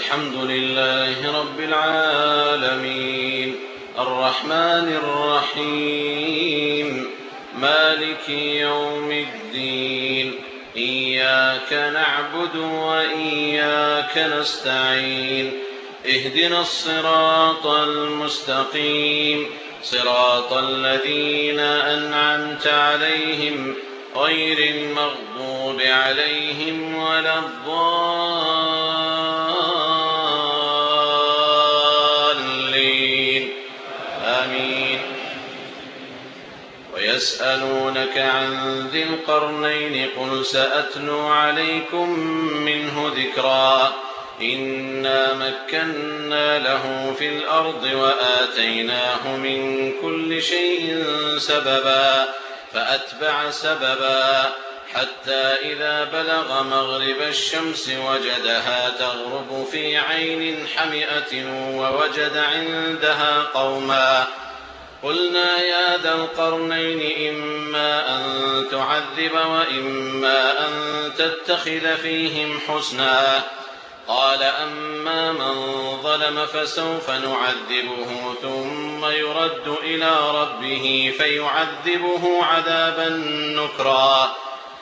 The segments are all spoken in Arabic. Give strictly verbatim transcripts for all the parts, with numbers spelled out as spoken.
الحمد لله رب العالمين الرحمن الرحيم مالك يوم الدين إياك نعبد وإياك نستعين اهدنا الصراط المستقيم صراط الذين أنعمت عليهم غير المغضوب عليهم ولا الضالين آمين. ويسألونك عن ذي القرنين قل سأتلو عليكم منه ذكرا إنا مكنا له في الأرض وآتيناه من كل شيء سببا فأتبع سببا حتى إذا بلغ مغرب الشمس وجدها تغرب في عين حمئة ووجد عندها قوما قلنا يا ذا القرنين إما أن تعذب وإما أن تتخذ فيهم حسنا قال أما من ظلم فسوف نعذبه ثم يرد إلى ربه فيعذبه عذابا نكرا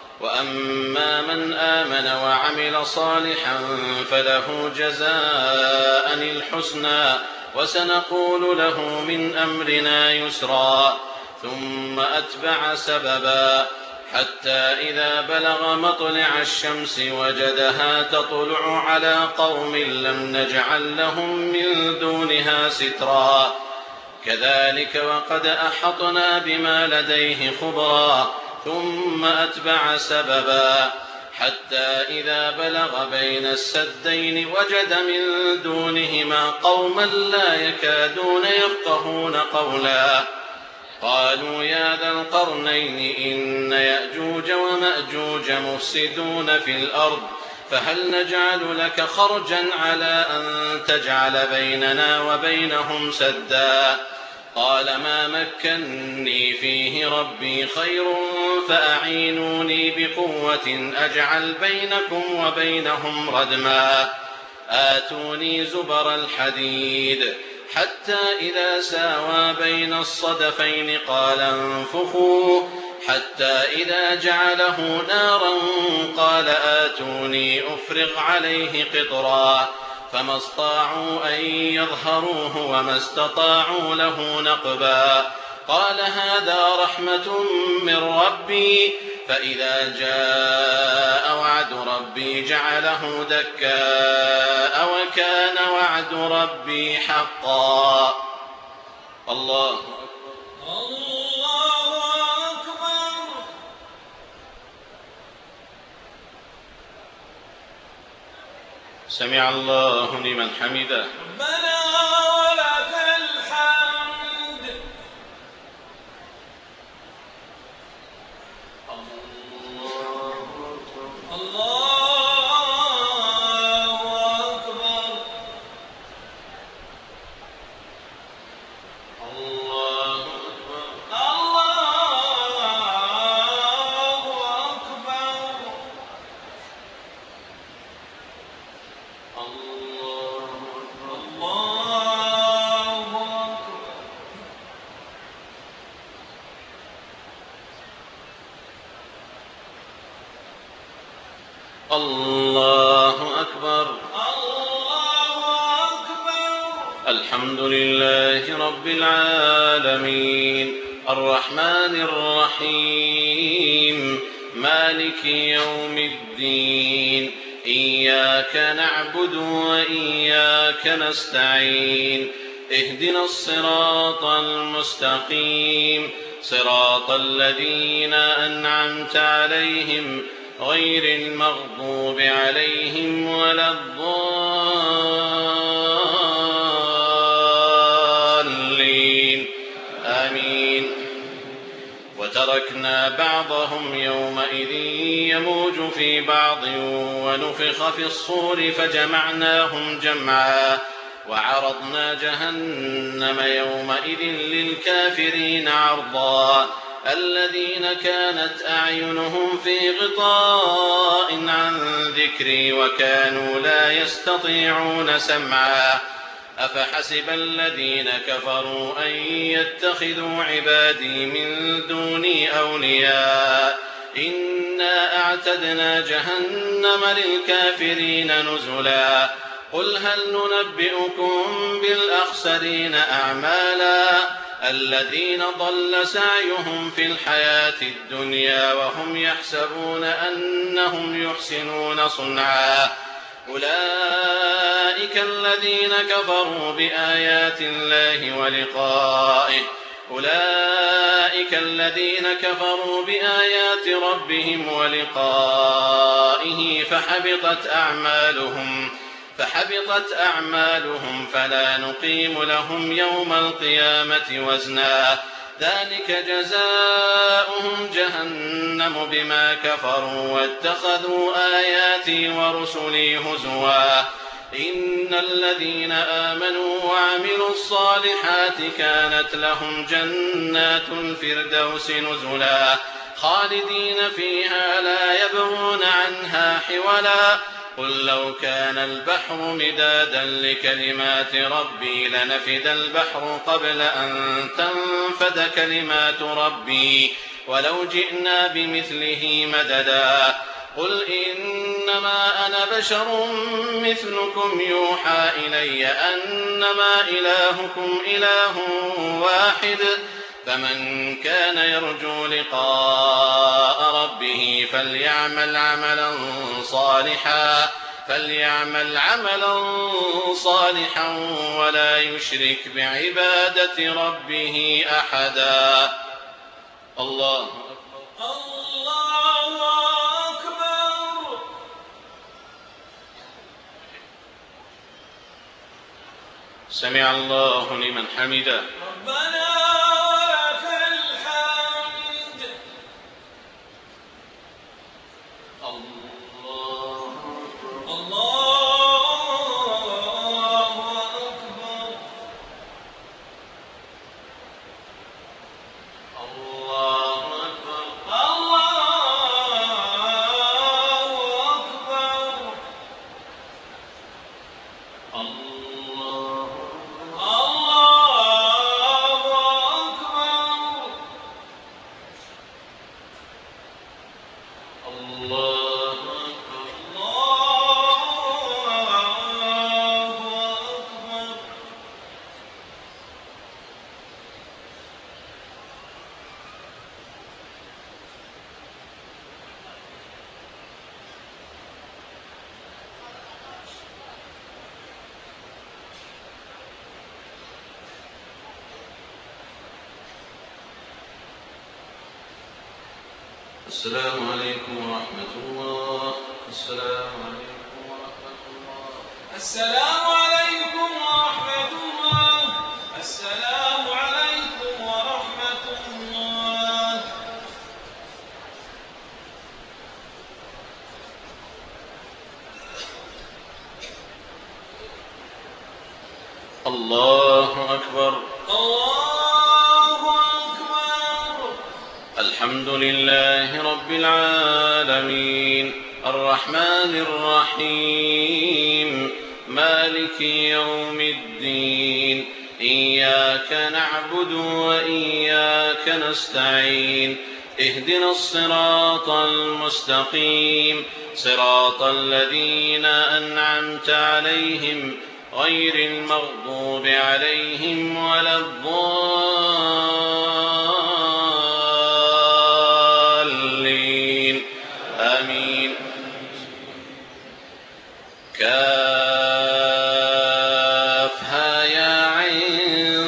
وأما من آمن وعمل صالحا فله جزاء الحسنى وسنقول له من أمرنا يسرا ثم أتبع سببا حتى إذا بلغ مطلع الشمس وجدها تطلع على قوم لم نجعل لهم من دونها سترا كذلك وقد أحطنا بما لديه خبرا ثم أتبع سببا حتى إذا بلغ بين السدين وجد من دونهما قوما لا يكادون يفقهون قولا قالوا يا ذا القرنين إن يأجوج ومأجوج مفسدون في الأرض فهل نجعل لك خرجا على أن تجعل بيننا وبينهم سدا قال ما مكني فيه ربي خير فأعينوني بقوة أجعل بينكم وبينهم ردما آتوني زبر الحديد حتى إذا ساوى بين الصدفين قال انفخوا حتى إذا جعله نارا قال آتوني أفرغ عليه قطرا فما استطاعوا أن يظهروه وما استطاعوا له نقبا قال هذا رحمة من ربي فإذا جاء وعد ربي جعله دكاء وكان وعد ربي حقا. الله الله أكبر. سمع الله لمن حمده. ربنا ولك الحمد. الله أكبر. الله أكبر. الله أكبر. الله أكبر. الله أكبر. الله أكبر. الله أكبر. الحمد لله رب العالمين الرحمن الرحيم مالك يوم الدين إياك نعبد وإياك نستعين اهدنا الصراط المستقيم صراط الذين أنعمت عليهم غير المغضوب عليهم ولا الضالين آمين. وتركنا بعضهم يومئذ يموج في بعض ونفخ في الصور فجمعناهم جمعا وعرضنا جهنم يومئذ للكافرين عرضا الذين كانت أعينهم في غطاء عن ذكري وكانوا لا يستطيعون سمعا أفحسب الذين كفروا أن يتخذوا عبادي من دوني أولياء إنا أعتدنا جهنم للكافرين نزلا قل هل ننبئكم بالأخسرين أعمالا الذين ضل سعيهم في الحياة الدنيا وهم يحسبون أنهم يحسنون صنعا أولئك الذين كفروا بآيات الله ولقائه أولئك الذين كفروا بآيات ربهم ولقائه فحبطت أعمالهم فحبطت أعمالهم فلا نقيم لهم يوم القيامة وزنا ذلك جزاؤهم جهنم بما كفروا واتخذوا آياتي ورسلي هزوا إن الذين آمنوا وعملوا الصالحات كانت لهم جنات الفردوس نزلا خالدين فيها لا يبغون عنها حولا قل لو كان البحر مدادا لكلمات ربي لنفد البحر قبل أن تنفد كلمات ربي ولو جئنا بمثله مددا قل إنما أنا بشر مثلكم يوحى إلي أنما إلهكم إله واحد فمن كان يرجو لقاء ربه فليعمل عملا صالحا فليعمل عملا صالحا ولا يشرك بعبادة ربه أحدا الله أكبر الله أكبر سمع الله لمن حمده ربنا ولك الحمد الله الله أكبر الله أكبر الله أكبر الله الله أكبر الله أكبر الله أكبر السلام عليكم ورحمة الله السلام عليكم ورحمة الله السلام عليكم ورحمة الله السلام عليكم ورحمة الله الله أكبر الله أكبر الحمد لله رب العالمين الرحمن الرحيم مالك يوم الدين إياك نعبد وإياك نستعين اهدنا الصراط المستقيم صراط الذين أنعمت عليهم غير المغضوب عليهم ولا الضالين آمين كافها يا عين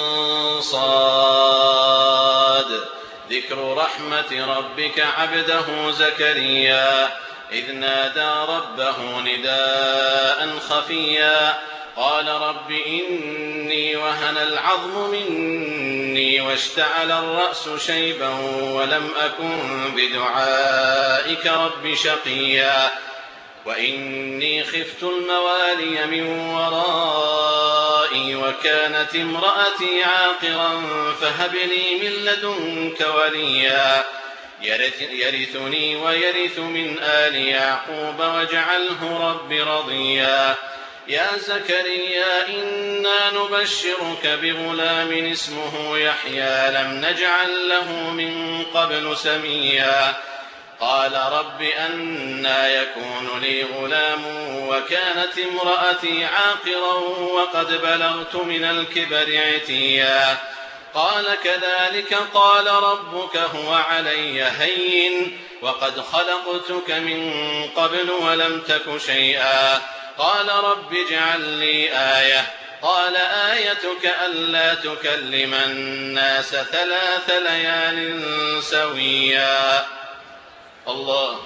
صاد ذكر رحمة ربك عبده زكريا إذ نادى ربه نداء خفيا قال رب إني وهن العظم مني واشتعل الرأس شيبا ولم أكن بدعائك رب شقيا وإني خفت الموالي من ورائي ورائي وكانت امرأتي عاقرا فهب لي من لدنك وليا يرثني ويرث من آل يعقوب واجعله رب رضيا يا زكريا إنا نبشرك بغلام اسمه يحيى لم نجعل له من قبل سميا قال رب أنى يكون لي غلام وكانت امرأتي عاقرا وقد بلغت من الكبر عتيا قال كذلك قال ربك هو علي هين وقد خلقتك من قبل ولم تك شيئا قال رب اجعل لي آية قال آيتك ألا تكلم الناس ثلاث ليال سويا الله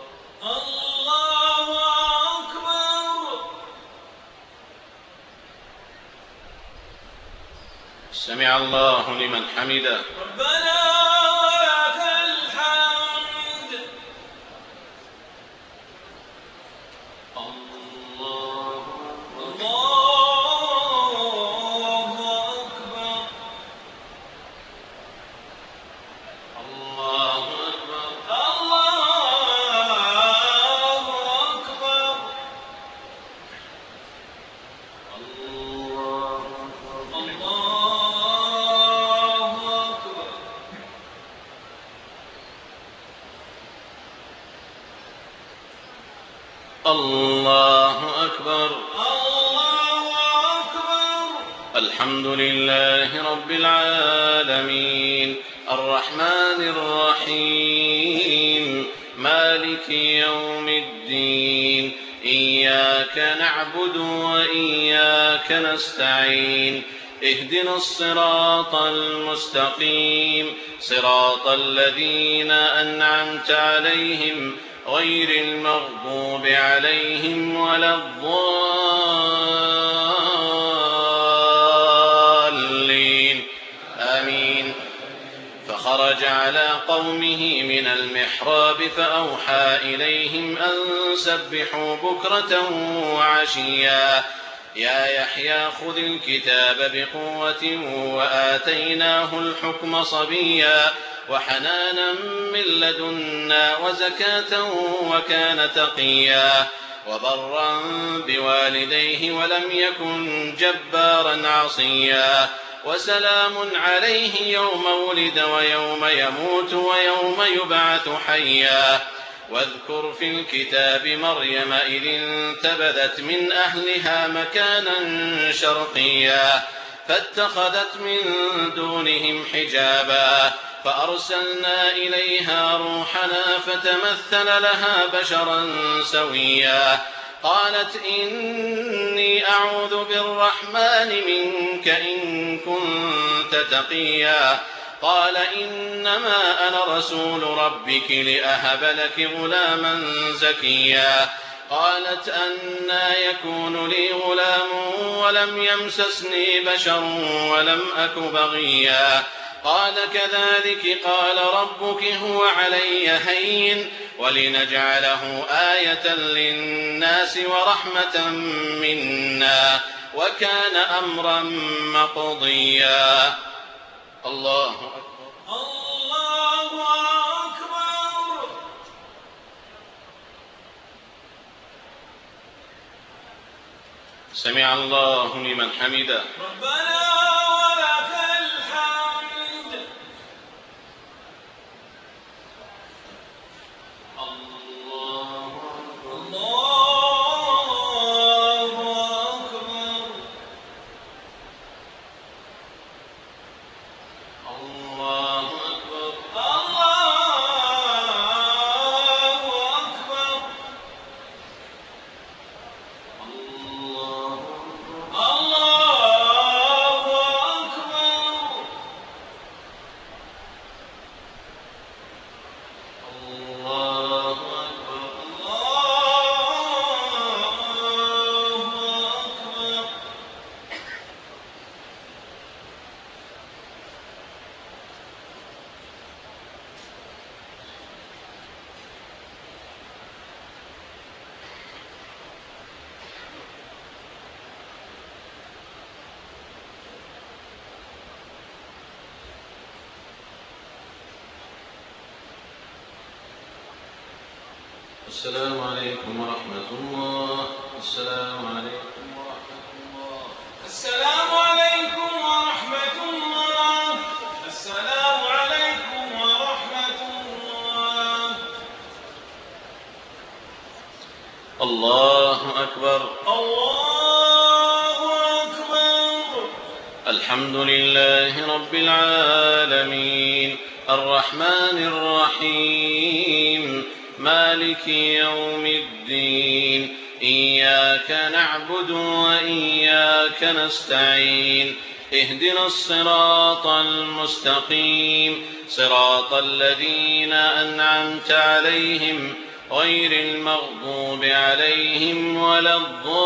الله أكبر. سمع الله لمن حمده. ربنا ولك الحمد. الله الله أكبر. الله أكبر. الله أكبر. الله الله أكبر. الله أكبر. الحمد لله رب العالمين الرحمن الرحيم مالك يوم الدين إياك نعبد وإياك نستعين اهدنا الصراط المستقيم صراط الذين أنعمت عليهم غير المغضوب عليهم ولا الضالين آمين. فخرج على قومه من المحراب فأوحى إليهم أن سبحوا بكرة وعشيا يا يحيى خذ الكتاب بقوة وآتيناه الحكم صبيا وحنانا من لدنا وزكاة وكان تقيا وبرا بوالديه ولم يكن جبارا عصيا وسلام عليه يوم ولد ويوم يموت ويوم يبعث حيا واذكر في الكتاب مريم إذ انتبذت من أهلها مكانا شرقيا فاتخذت من دونهم حجابا فأرسلنا إليها روحنا فتمثل لها بشرا سويا قالت إني أعوذ بالرحمن منك إن كنت تقيا قال إنما أنا رسول ربك لأهب لك غلاما زكيا قالت أنى يكون لي غلام ولم يمسسني بشر ولم أك بغيا قال كذلك قال ربك هو علي هين ولنجعله آية للناس ورحمة منا وكان أمرا مقضيا. الله أكبر. الله أكبر. سمع الله لمن حمده. ربنا ولك الحمد. الله الله أكبر. الله أكبر. الله أكبر. الله الله السلام عليكم ورحمة الله. السلام عليكم ورحمة الله. السلام عليكم ورحمة الله. السلام عليكم ورحمة الله. الله أكبر. الله أكبر. الحمد لله رب العالمين الرحمن الرحيم مالك يوم الدين إياك نعبد وإياك نستعين اهدنا الصراط المستقيم صراط الذين أنعمت عليهم غير المغضوب عليهم ولا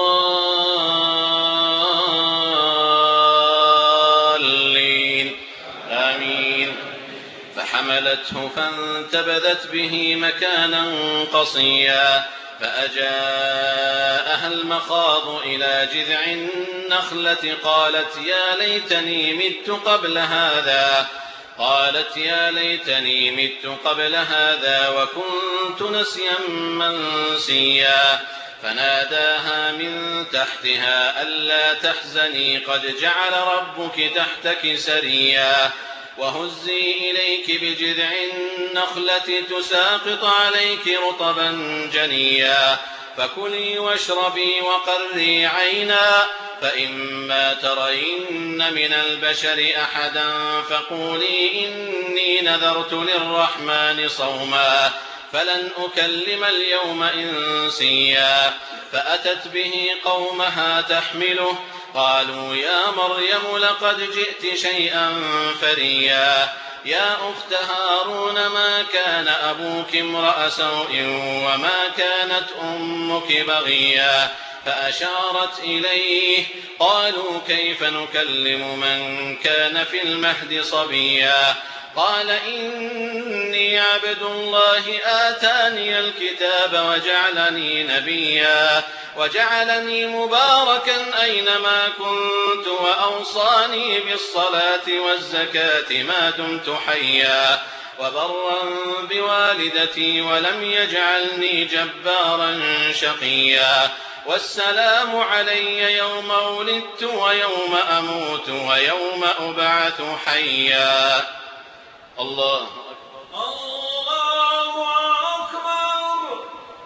الضالين آمين. فحملته فانتبذت به مكانا قصيا فأجاءها المخاض إلى جذع النخلة قالت يا ليتني مت قبل هذا قالت يا ليتني مت قبل هذا وكنت نسيا منسيا فناداها من تحتها ألا تحزني قد جعل ربك تحتك سريا وهزي إليك بجذع النخلة تساقط عليك رطبا جنيا فكلي واشربي وقري عينا فإما ترين من البشر أحدا فقولي إني نذرت للرحمن صوما فلن أكلم اليوم إنسيا فأتت به قومها تحمله قالوا يا مريم لقد جئت شيئا فريا يا أخت هارون ما كان أبوك امرأ سوء وما كانت أمك بغيا فأشارت إليه قالوا كيف نكلم من كان في المهد صبيا قال إني عبد الله آتاني الكتاب وجعلني نبيا وجعلني مباركا أينما كنت وأوصاني بالصلاة والزكاة ما دمت حيا وبرا بوالدتي ولم يجعلني جبارا شقيا والسلام علي يوم ولدت ويوم أموت ويوم أبعث حيا. الله أكبر. الله أكبر.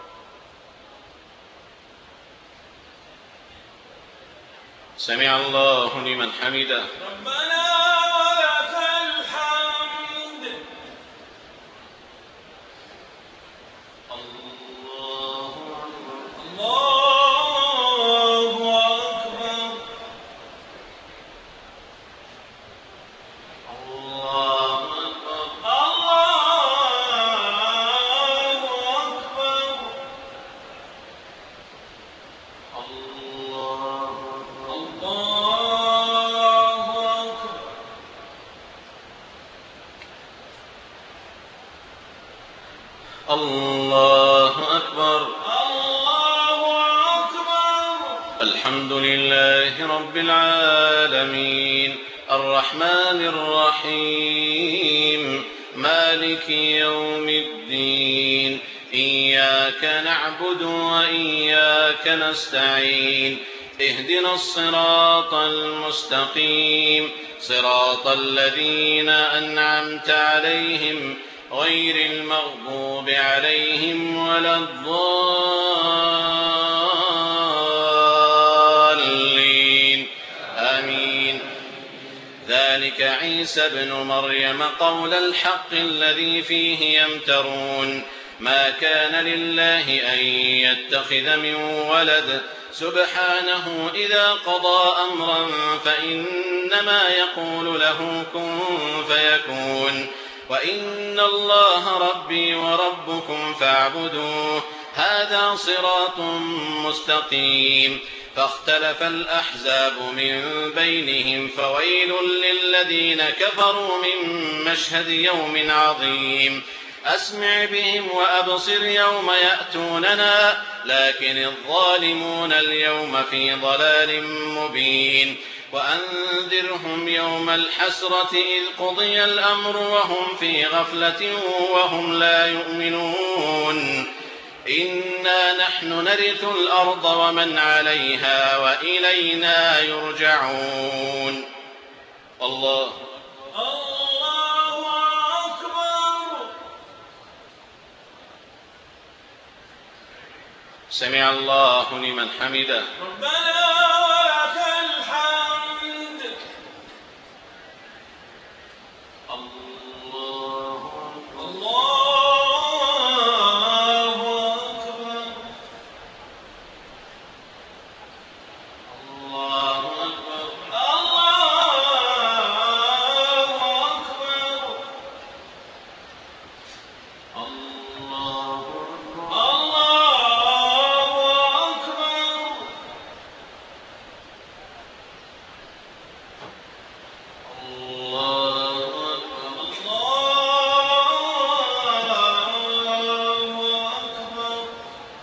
سمع الله لمن حمده. ربنا ولك الحمد. الله أكبر. الله أكبر. الله أكبر. الله أكبر. الله أكبر. الله أكبر. الله أكبر. الله أكبر. الحمد لله رب العالمين الرحمن الرحيم مالك يوم الدين إياك نعبد وإياك نستعين اهدنا الصراط المستقيم صراط الذين أنعمت عليهم غير المغضوب عليهم ولا الضالين آمين. ذلك عيسى ابن مريم قول الحق الذي فيه يمترون ما كان لله أن يتخذ من ولد سبحانه إذا قضى أمرا فإنما يقول له كن فيكون وإن الله ربي وربكم فاعبدوه هذا صراط مستقيم. فاختلف الأحزاب من بينهم فويل للذين كفروا من مشهد يوم عظيم أسمع بهم وأبصر يوم يأتوننا لكن الظالمون اليوم في ضلال مبين. وأنذرهم يوم الحسرة إذ قضي الأمر وهم في غفلة وهم لا يؤمنون إنا نحن نرث الأرض ومن عليها وإلينا يرجعون. الله الله أكبر. سمع الله لمن حمده. ربنا ولك الحمد. الله الله أكبر. الله أكبر. الله أكبر. الله أكبر. الله أكبر. الله أكبر. الله أكبر.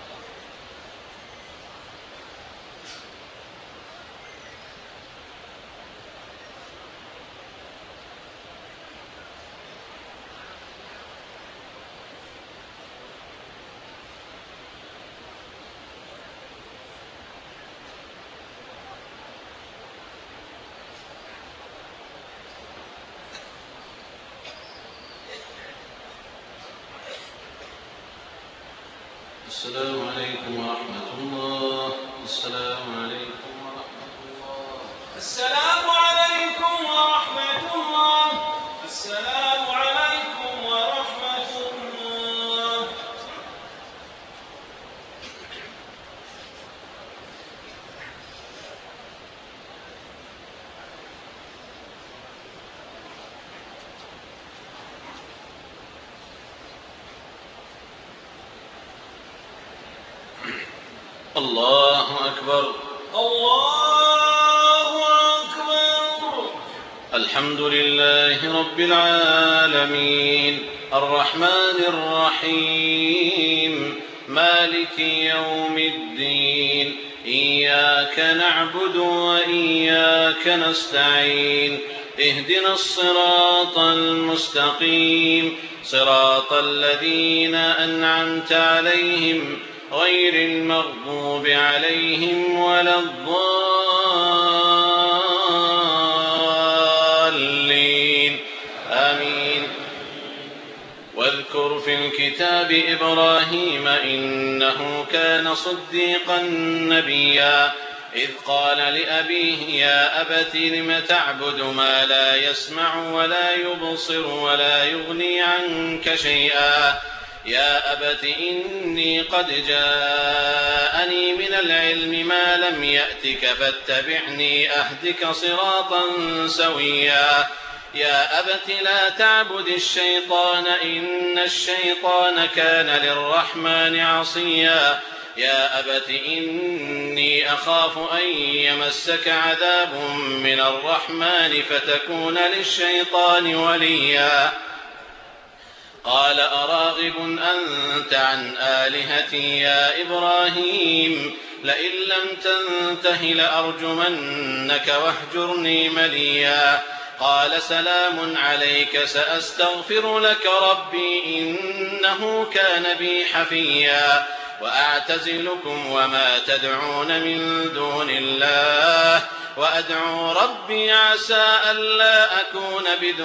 السلام عليكم ورحمة الله. السلام عليكم ورحمة الله. السلام عليكم ورحمة الله. السلام عليكم ورحمة الله. الله أكبر. الله أكبر. الحمد لله رب العالمين الرحمن الرحيم مالك يوم الدين إياك نعبد وإياك نستعين اهدنا الصراط المستقيم صراط الذين أنعمت عليهم غير المغضوب عليهم ولا الضالين آمين. واذكر في الكتاب إبراهيم إنه كان صديقا نبيا إذ قال لأبيه يا أبت لم تعبد ما لا يسمع ولا يبصر ولا يغني عنك شيئا يا أبت إني قد جاءني من العلم ما لم يأتك فاتبعني أهدك صراطا سويا يا أبت لا تعبد الشيطان إن الشيطان كان للرحمن عصيا يا أبت إني أخاف أن يمسك عذاب من الرحمن فتكون للشيطان وليا قال أراغب أنت عن آلهتي يا إبراهيم لئن لم تنته لأرجمنك واهجرني مليا قال سلام عليك سأستغفر لك ربي إنه كان بي حفيا وأعتزلكم وما تدعون من دون الله وأدعو ربي عسى ألا أكون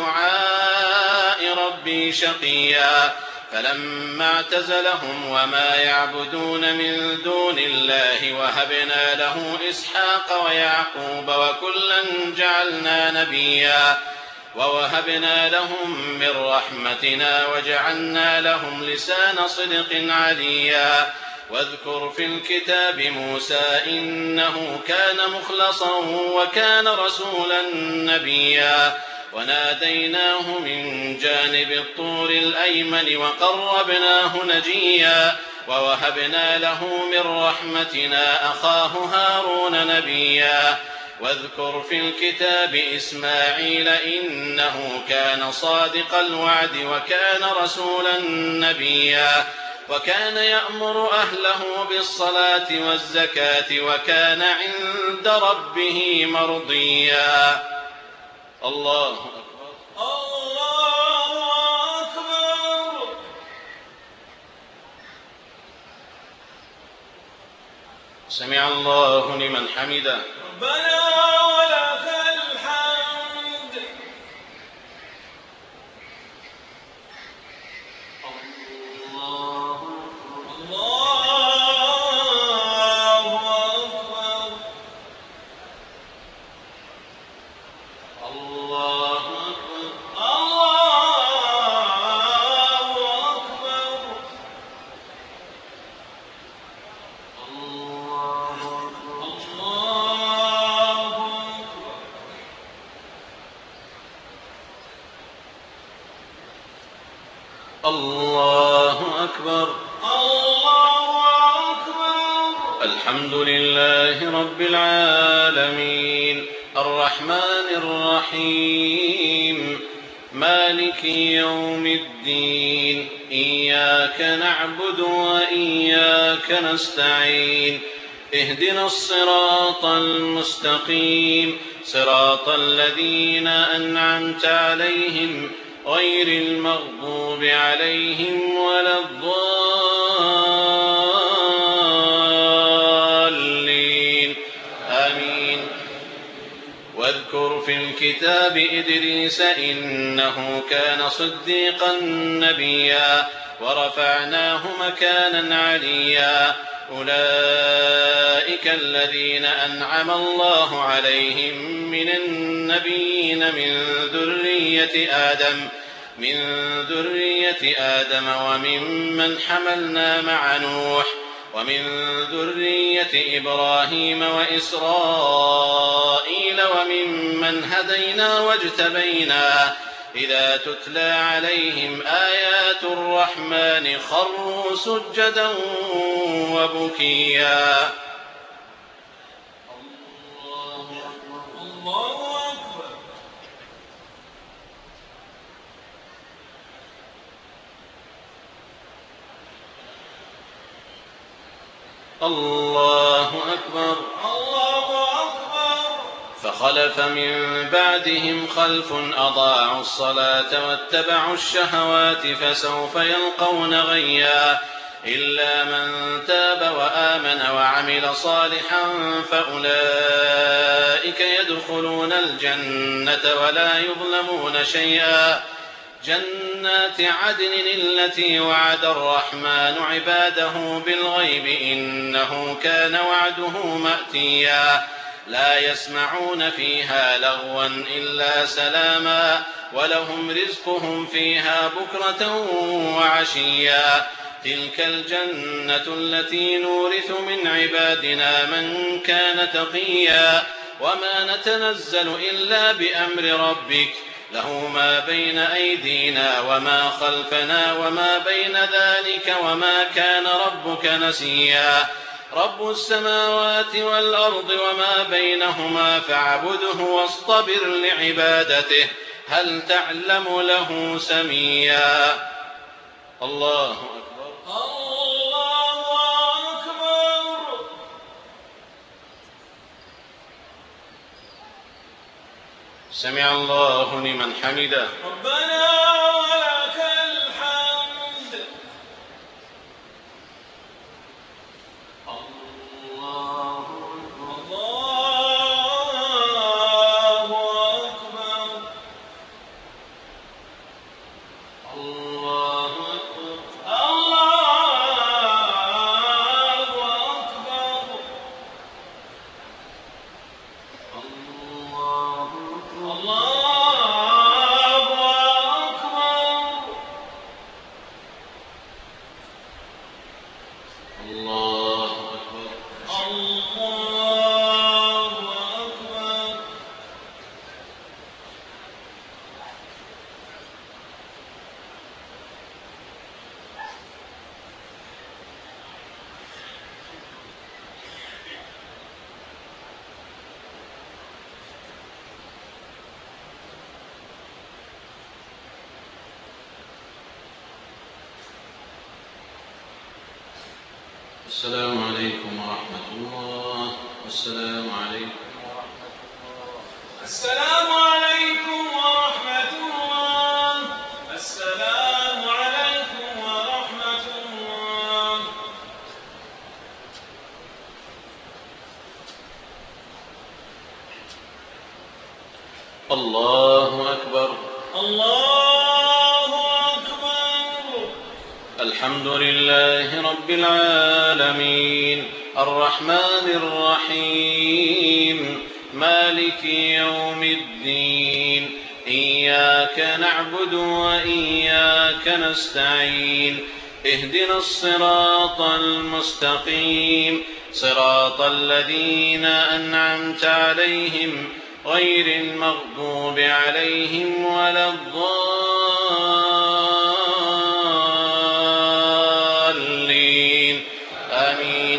بدعاء ربي شقيا فلما اعتزلهم وما يعبدون من دون الله وهبنا له إسحاق ويعقوب وكلا جعلنا نبيا ووهبنا لهم من رحمتنا وجعلنا لهم لسان صدق عليا واذكر في الكتاب موسى إنه كان مخلصا وكان رسولا نبيا وناديناه من جانب الطور الأيمن وقربناه نجيا ووهبنا له من رحمتنا أخاه هارون نبيا واذكر في الكتاب إسماعيل إنه كان صادق الوعد وكان رسولا نبيا وكان يأمر أهله بالصلاة والزكاة وكان عند ربه مرضيا. الله أكبر. الله أكبر. سمع الله لمن حمده. ربنا ولك الحمد. الله الله أكبر. الله أكبر. الله أكبر. الله أكبر. الله أكبر. الله أكبر. الحمد لله رب العالمين الرحمن الرحيم مالك يوم الدين إياك نعبد وإياك نستعين اهدنا الصراط المستقيم صراط الذين أنعمت عليهم غير المغضوب عليهم ولا الضالين آمين. واذكر في الكتاب إدريس إنه كان صديقا نبيا ورفعناه مكانا عليا أولئك الذين أنعم الله عليهم من النبيين من ذرية آدم من ذرية آدم وممن حملنا مع نوح ومن ذرية إبراهيم وإسرائيل وممن هدينا واجتبينا إذا تتلى عليهم آيات الرحمن خروا سجدا وبكيا. الله أكبر. الله أكبر. الله أكبر. الله أكبر. فخلف من بعدهم خلف أضاعوا الصلاة واتبعوا الشهوات فسوف يلقون غيا إلا من تاب وآمن وعمل صالحا فأولئك يدخلون الجنة ولا يظلمون شيئا. جنات عدن التي وعد الرحمن عباده بالغيب إنه كان وعده مأتيا لا يسمعون فيها لغوا إلا سلاما ولهم رزقهم فيها بكرة وعشيا. تلك الجنة التي نورث من عبادنا من كان تقيا وما نتنزل إلا بأمر ربك له ما بين أيدينا وما خلفنا وما بين ذلك وما كان ربك نسيا. رب السماوات والأرض وما بينهما فاعبده واصطبر لعبادته هل تعلم له سميا. الله أكبر. الله أكبر. سمع الله لمن حمده. ربنا ولك الحمد. الله أكبر. الله أكبر. الله أكبر. الله أكبر. الله أكبر. الله أكبر. الله أكبر. الله أكبر. السلام عليكم ورحمة الله. السلام عليكم ورحمة الله. السلام عليكم ورحمة الله. السلام عليكم ورحمة الله. الله أكبر. الله أكبر. الحمد لله رب العالمين الرحمن الرحيم مالك يوم الدين إياك نعبد وإياك نستعين اهدنا الصراط المستقيم صراط الذين أنعمت عليهم غير المغضوب عليهم ولا الضالين آمين.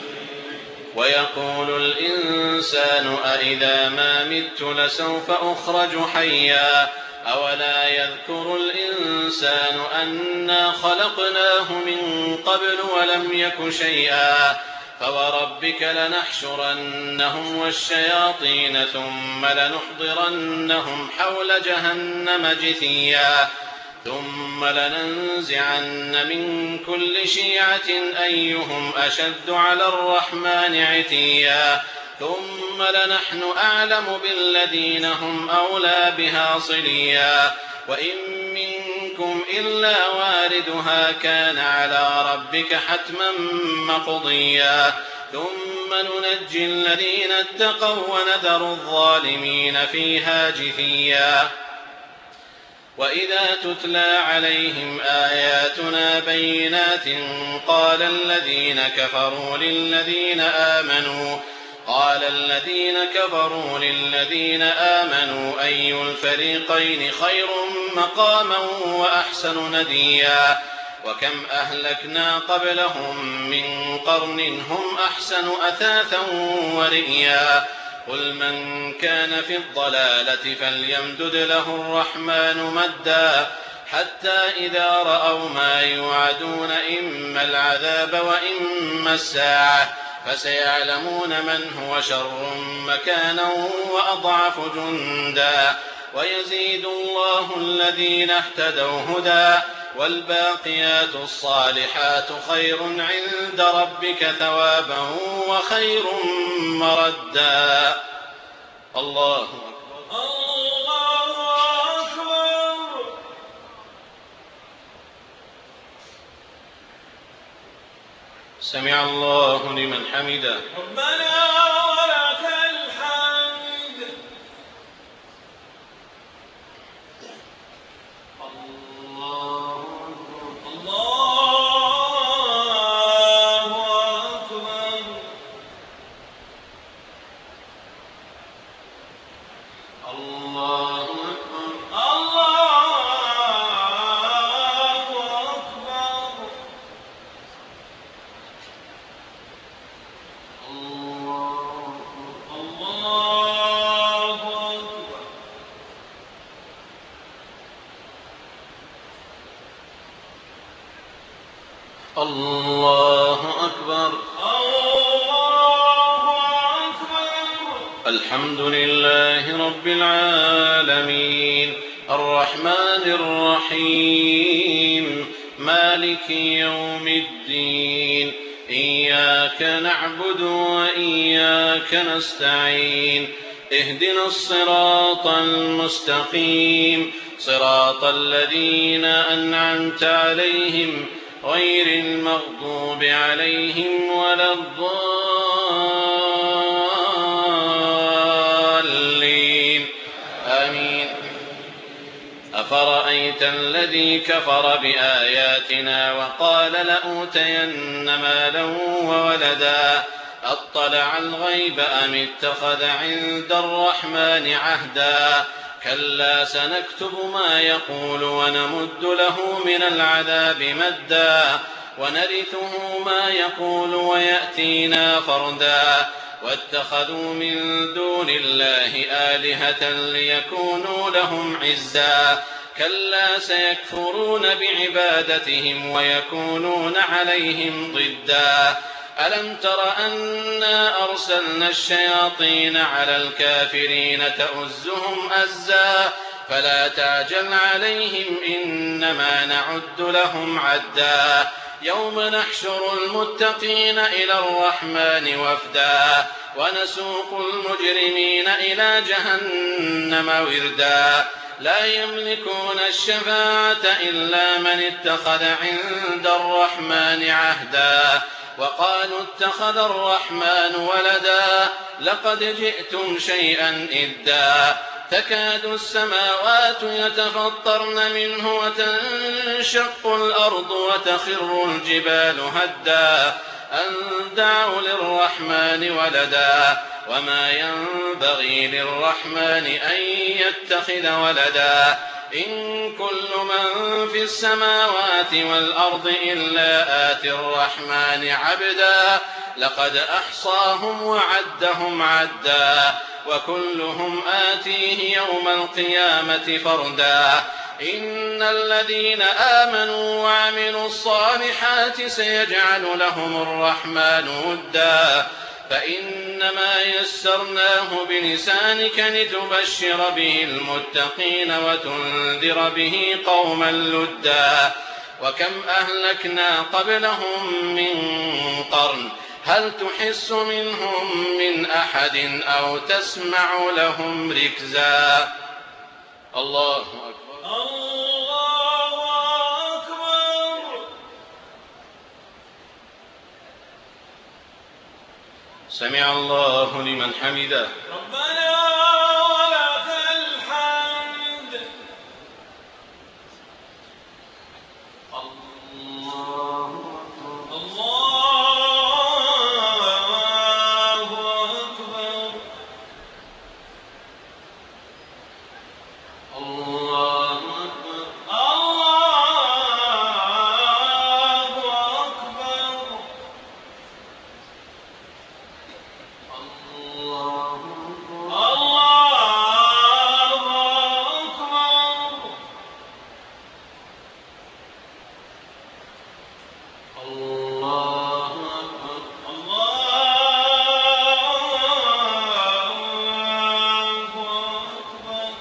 ويقول الإنسان أإذا ما مت لسوف أخرج حيا أولا يذكر الإنسان أنا خلقناه من قبل ولم يك شيئا فوربك لنحشرنهم والشياطين ثم لنحضرنهم حول جهنم جثيا ثم لننزعن من كل شيعة أيهم أشد على الرحمن عتيا ثم لنحن أعلم بالذين هم أولى بها صليا وإن منكم إلا واردها كان على ربك حتما مقضيا ثم ننجي الذين اتقوا ونذر الظالمين فيها جثيا. وإذا تتلى عليهم آياتنا بينات قال الذين كفروا للذين آمنوا قال الذين كفروا للذين آمنوا أي الفريقين خير مقاما وأحسن نديا وكم أهلكنا قبلهم من قرن هم أحسن أثاثا ورئيا قل من كان في الضلالة فليمدد له الرحمن مدا حتى إذا رأوا ما يوعدون إما العذاب وإما الساعة فسيعلمون من هو شر مكانا وأضعف جندا ويزيد الله الذين اهتدوا هدى والباقيات الصالحات خير عند ربك ثوابا وخير مردا. الله أكبر. الله أكبر. سمع الله لمن حمده. ربنا ولك الحمد. الله الله أكبر. الله أكبر. الله أكبر. الله أكبر. الله أكبر. الله أكبر. الحمد لله رب العالمين الرحمن الرحيم مالك يوم الدين إياك نعبد وإياك نستعين اهدنا الصراط المستقيم صراط الذين أنعمت عليهم غير المغضوب عليهم ولا الضالين آمين. أفرأيت الذي كفر بآياتنا وقال لأوتين مالا وولدا أطلع الغيب أم اتخذ عند الرحمن عهدا كلا سنكتب ما يقول ونمد له من العذاب مدا ونرثه ما يقول ويأتينا فردا واتخذوا من دون الله آلهة ليكونوا لهم عزا كلا سيكفرون بعبادتهم ويكونون عليهم ضدا ألم تر أنا أرسلنا الشياطين على الكافرين تؤزهم أزا فلا تعجل عليهم إنما نعد لهم عدا يوم نحشر المتقين إلى الرحمن وفدا ونسوق المجرمين إلى جهنم وردا لا يملكون الشفاعة إلا من اتخذ عند الرحمن عهدا وقالوا اتخذ الرحمن ولدا لقد جئتم شيئا إدا تكاد السماوات يتفطرن منه وتنشق الأرض وتخر الجبال هدا أن دعوا للرحمن ولدا وما ينبغي للرحمن أن يتخذ ولدا إن كل من في السماوات والأرض إلا آتي الرحمن عبدا لقد أحصاهم وعدهم عدا وكلهم آتيه يوم القيامة فردا إن الذين آمنوا وعملوا الصالحات سيجعل لهم الرحمن ودا فإنما يسرناه بلسانك لتبشر به المتقين وتنذر به قوما لدا وكم أهلكنا قبلهم من قرن هل تحس منهم من أحد أو تسمع لهم ركزا الله أكبر الله أكبر. سمع الله لمن حمده. ربنا ولك الحمد. الله أكبر. الله أكبر. الله أكبر. الله أكبر. الله أكبر. الله أكبر. الله أكبر. الله أكبر.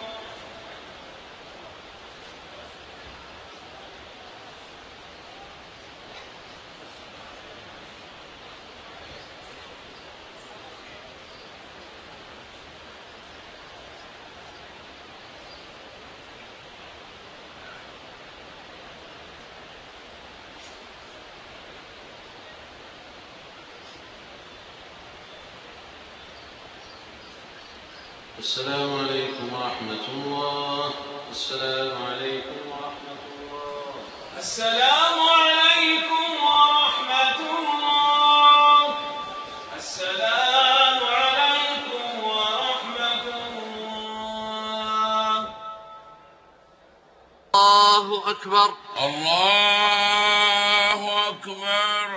السلام عليكم ورحمة الله. السلام عليكم ورحمة الله. السلام عليكم ورحمة الله. السلام عليكم ورحمة الله. الله أكبر. الله أكبر.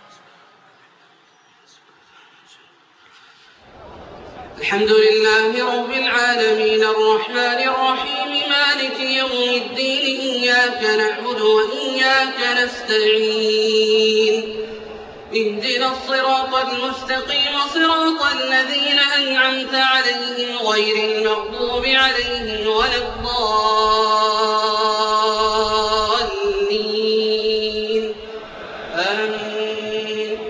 الحمد لله رب العالمين الرحمن الرحيم مالك يوم الدين إياك نعبد وإياك نستعين اهدنا الصراط المستقيم صراط الذين أنعمت عليهم غير المغضوب عليهم ولا الضالين آمين.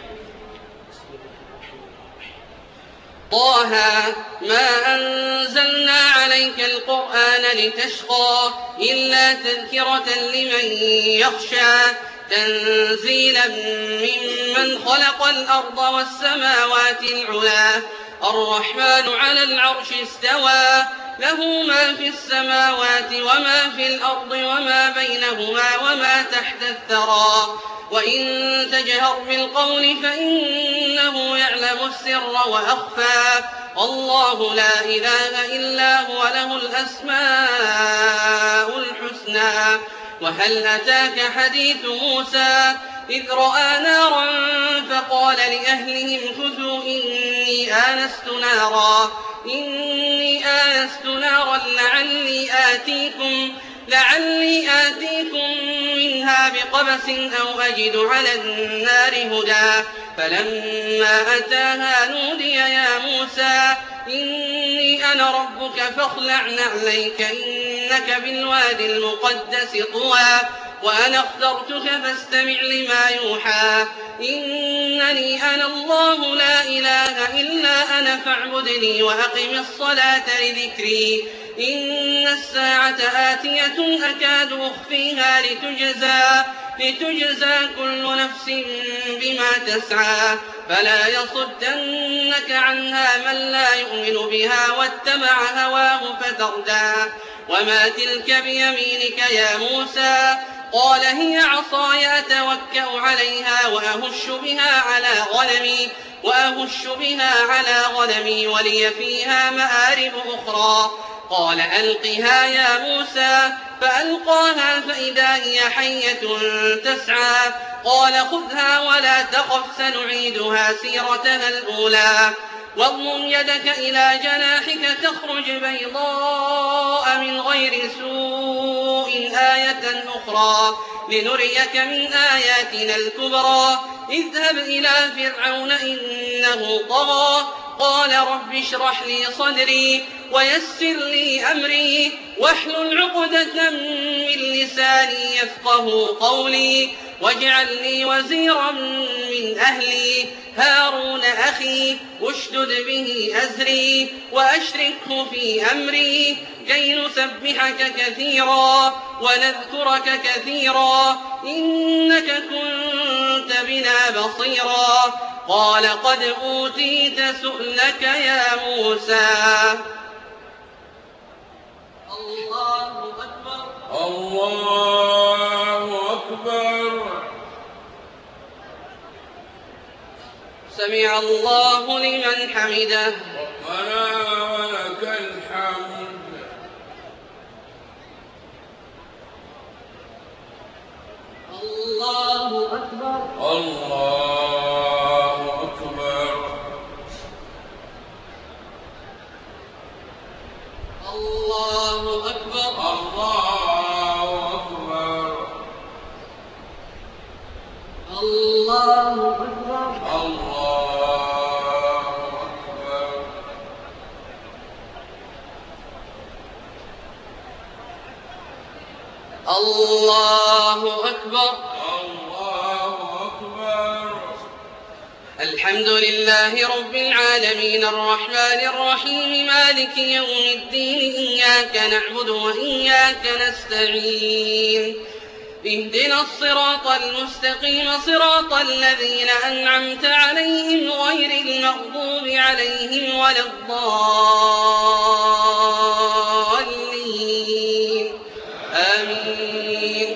طه ما أنزلنا عليك القرآن لتشقى إلا تذكرة لمن يخشى تنزيلا ممن خلق الأرض والسماوات العلا الرحمن على العرش استوى له ما في السماوات وما في الأرض وما بينهما وما تحت الثرى وإن تجهر بالقول فإنه يعلم السر وأخفى الله لا إله إلا هو له الأسماء الحسنى. وهل أتاك حديث موسى إذ رأى نارا فقال لأهلهم كثوا إني آنست نارا إني آنست نارا لعلي آتيكم لعلي آتيكم منها فيها بقبس أو أجد على النار هدى فلما أتاها نودي يا موسى إني أنا ربك فاخلع نعليك إنك بالوادي المقدس طوى وأنا اخترتك فاستمع لما يوحى إنني أنا الله لا إله إلا أنا فاعبدني وأقم الصلاة لذكري إن الساعة آتية أكاد أخفيها لتجزى لتجزى كل نفس بما تسعى فلا يصدنك عنها من لا يؤمن بها واتبع هواه فتردى وما تلك بيمينك يا موسى قال هي عصاي أتوكأ عليها وأهش بها على غنمي وأهش بها على غنمي ولي فيها مآرب أخرى قال ألقها يا موسى فألقاها فإذا هي حية تسعى قال خذها ولا تخف سنعيدها سيرتها الأولى واضمم يدك إلى جناحك تخرج بيضاء من غير سوء آية أخرى لنريك من آياتنا الكبرى اذهب إلى فرعون إنه طغى قال رب اشرح لي صدري ويسر لي أمري واحلل عقدة من لساني يفقه قولي واجعل لي وزيرا من أهلي هارون أخي اشدد به أزري وأشركه في أمري كي نسبحك كثيرا ونذكرك كثيرا إنك كنت بنا بصيرا قال قد أوتيت سؤلك يا موسى الله أكبر الله أكبر سمع الله لمن حمده ربنا ولك الحمد الله أكبر الله أكبر الله أكبر الله أكبر الله أكبر الله أكبر الله أكبر الحمد لله رب العالمين الرحمن الرحيم مالك يوم الدين إياك نعبد وإياك نستعين اهدنا الصراط المستقيم صراط الذين أنعمت عليهم غير المغضوب عليهم ولا الضالين آمين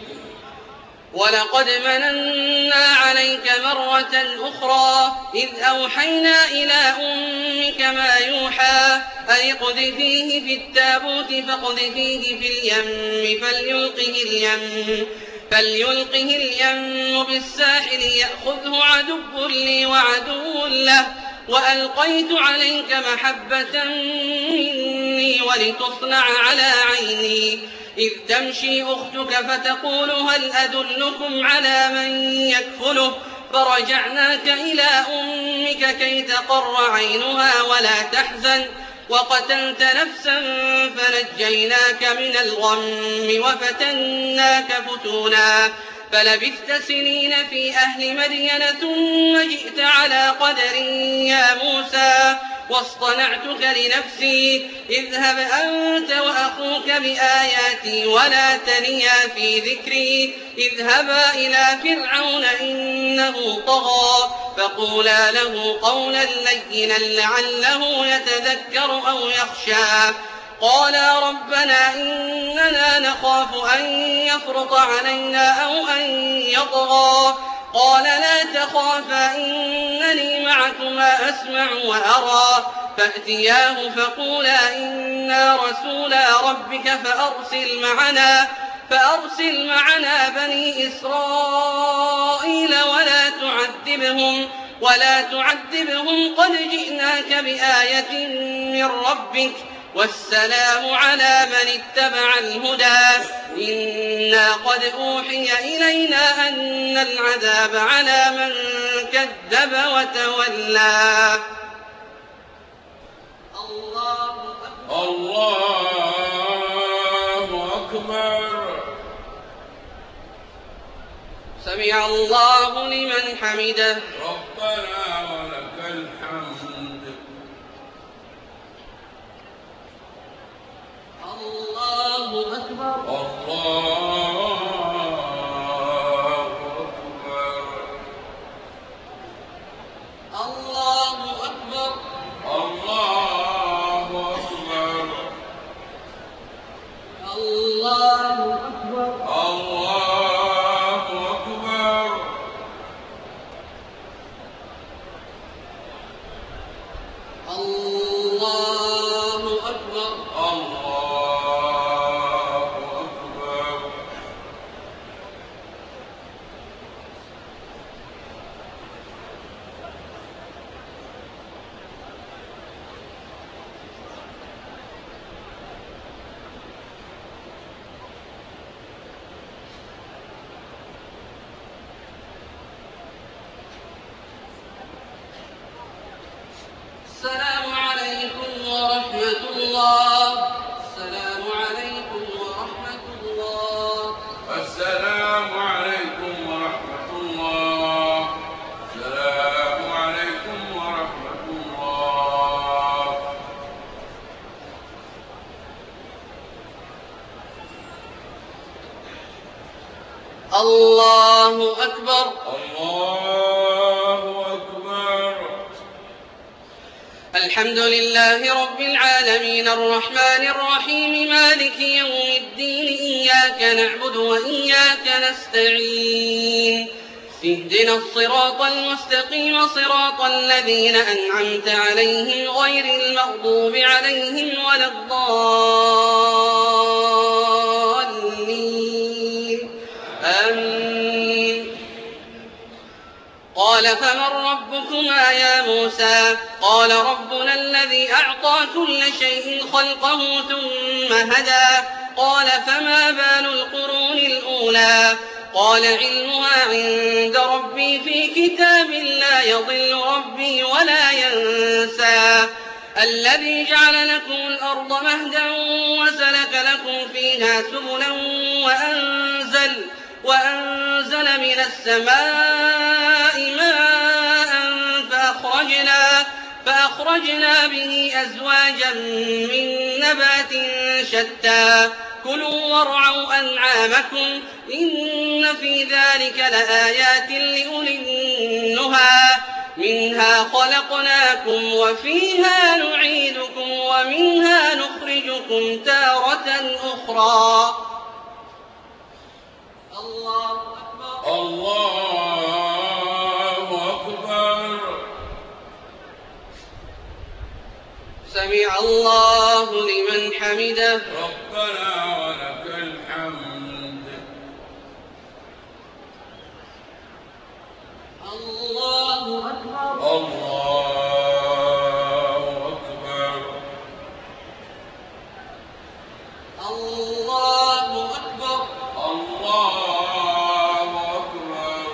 ولقد مننا عليك مرة أخرى إذ أوحينا إلى أمك ما يوحى أن اقذفيه في التابوت فاقذفيه في اليم فليلقه اليم فليلقه اليم بالساحل يأخذه عدو لي وعدو له وألقيت عليك محبة مني ولتصنع على عيني إذ تمشي أختك فتقول هل أدلكم على من يكفله فرجعناك إلى أمك كي تقر عينها ولا تحزن وقتلت نفسا فنجيناك من الغم وفتناك فتونا فلبثت سنين في أهل مدين ثم جئت على قدر يا موسى واصطنعتك لنفسي اذهب أنت وأخوك بآياتي ولا تنيا في ذكري اذهبا إلى فرعون إنه طغى فقولا له قولا لينا لعله يتذكر أو يخشى قالا ربنا إننا نخاف أن يفرط علينا أو أن يطغى قال لا تخافا إنني معكما أسمع وأرى فأتياه فقولا إنا رسولا ربك فأرسل معنا فأرسل معنا بني إسرائيل ولا تعذبهم ولا تعذبهم قد جئناك بآية من ربك والسلام على من اتبع الهدى إنا قد أوحي إلينا أن العذاب على من كذب وتولى الله أكبر الله أكبر سمع الله لمن حمده ربنا ولك الحمد الله أكبر الله أكبر الله أكبر الله أكبر الله أكبر الله أكبر الله أكبر الله أكبر السلام عليكم ورحمة الله السلام عليكم ورحمة الله السلام عليكم ورحمة الله السلام عليكم ورحمة الله الله أكبر الله أكبر الحمد لله رب العالمين الرحمن الرحيم مالك يوم الدين إياك نعبد وإياك نستعين اهدنا الصراط المستقيم صراط الذين أنعمت عليهم غير المغضوب عليهم ولا الضالين آمين قال فمن ربكما يا موسى قال ربنا الذي أعطى كل شيء خلقه ثم هدى قال فما بال القرون الأولى قال علمها عند ربي في كتاب لا يضل ربي ولا ينسى الذي جعل لكم الأرض مهدا وسلك لكم فيها سبلا وأنزل, وأنزل من السماء ماء فأخرجنا, فأخرجنا به أزواجا من نبات شتى كلوا وارعوا أنعامكم إن في ذلك لآيات لأولي النهى منها خلقناكم وفيها نعيدكم ومنها نخرجكم تارة أخرى الله أكبر الله أكبر سمع الله لمن حمده ربنا ولك الحمد الله أكبر الله أكبر الله أكبر الله أكبر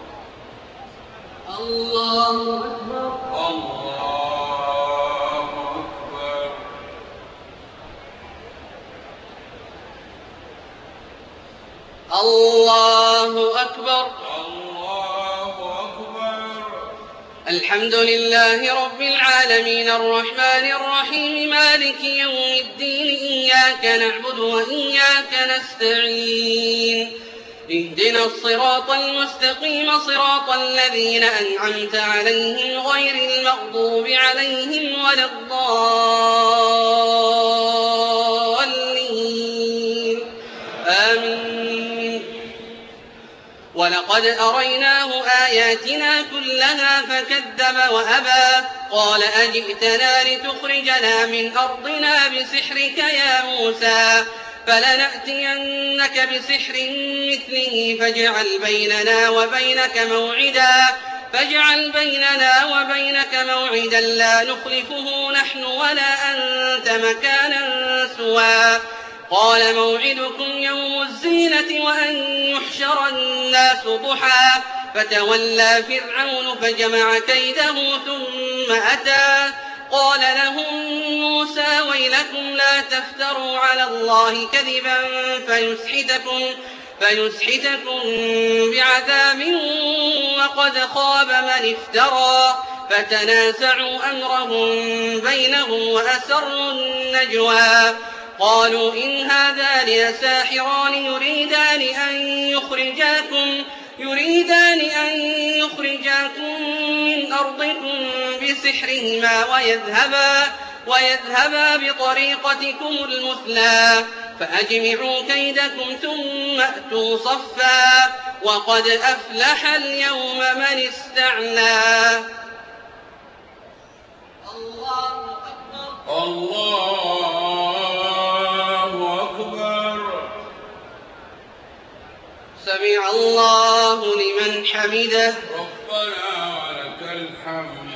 الله أكبر الله أكبر الله أكبر الحمد لله رب العالمين الرحمن الرحيم مالك يوم الدين إياك نعبد وإياك نستعين اهدنا الصراط المستقيم صراط الذين أنعمت عليهم غير المغضوب عليهم ولا الضالين آمين ولقد أريناه آياتنا كلها فكذب وأبى قال أجئتنا لتخرجنا من أرضنا بسحرك يا موسى فلنأتينك بسحر مثله فاجعل بيننا وبينك موعدا فاجعل بيننا وبينك موعدا لا نخلفه نحن ولا أنت مكانا سوى قال موعدكم يوم الزينة وأن يحشر الناس ضحى فتولى فرعون فجمع كيده ثم أتى قال لهم موسى ويلكم لا تفتروا على الله كذبا فيسحتكم, فيسحتكم بعذاب وقد خاب من افترى فتنازعوا أمرهم بينهم وأسروا النجوى قالوا إن هذان لساحران يريدان أن يخرجاكم يريدان أن يخرجاكم من أرضكم بسحرهما ويذهبا, ويذهبا بطريقتكم المثلى فأجمعوا كيدكم ثم أتوا صفا وقد أفلح اليوم من استعلى. الله أكبر. الله أكبر. سمع الله لمن حمده. ربنا ولك الحمد.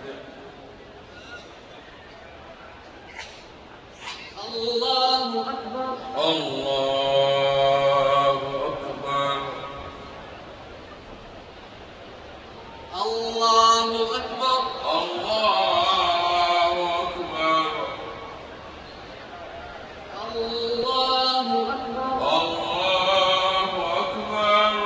الله أكبر. الله أكبر. الله أكبر. الله أكبر. الله أكبر. الله أكبر.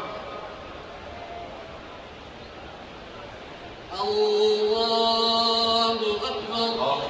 الله أكبر.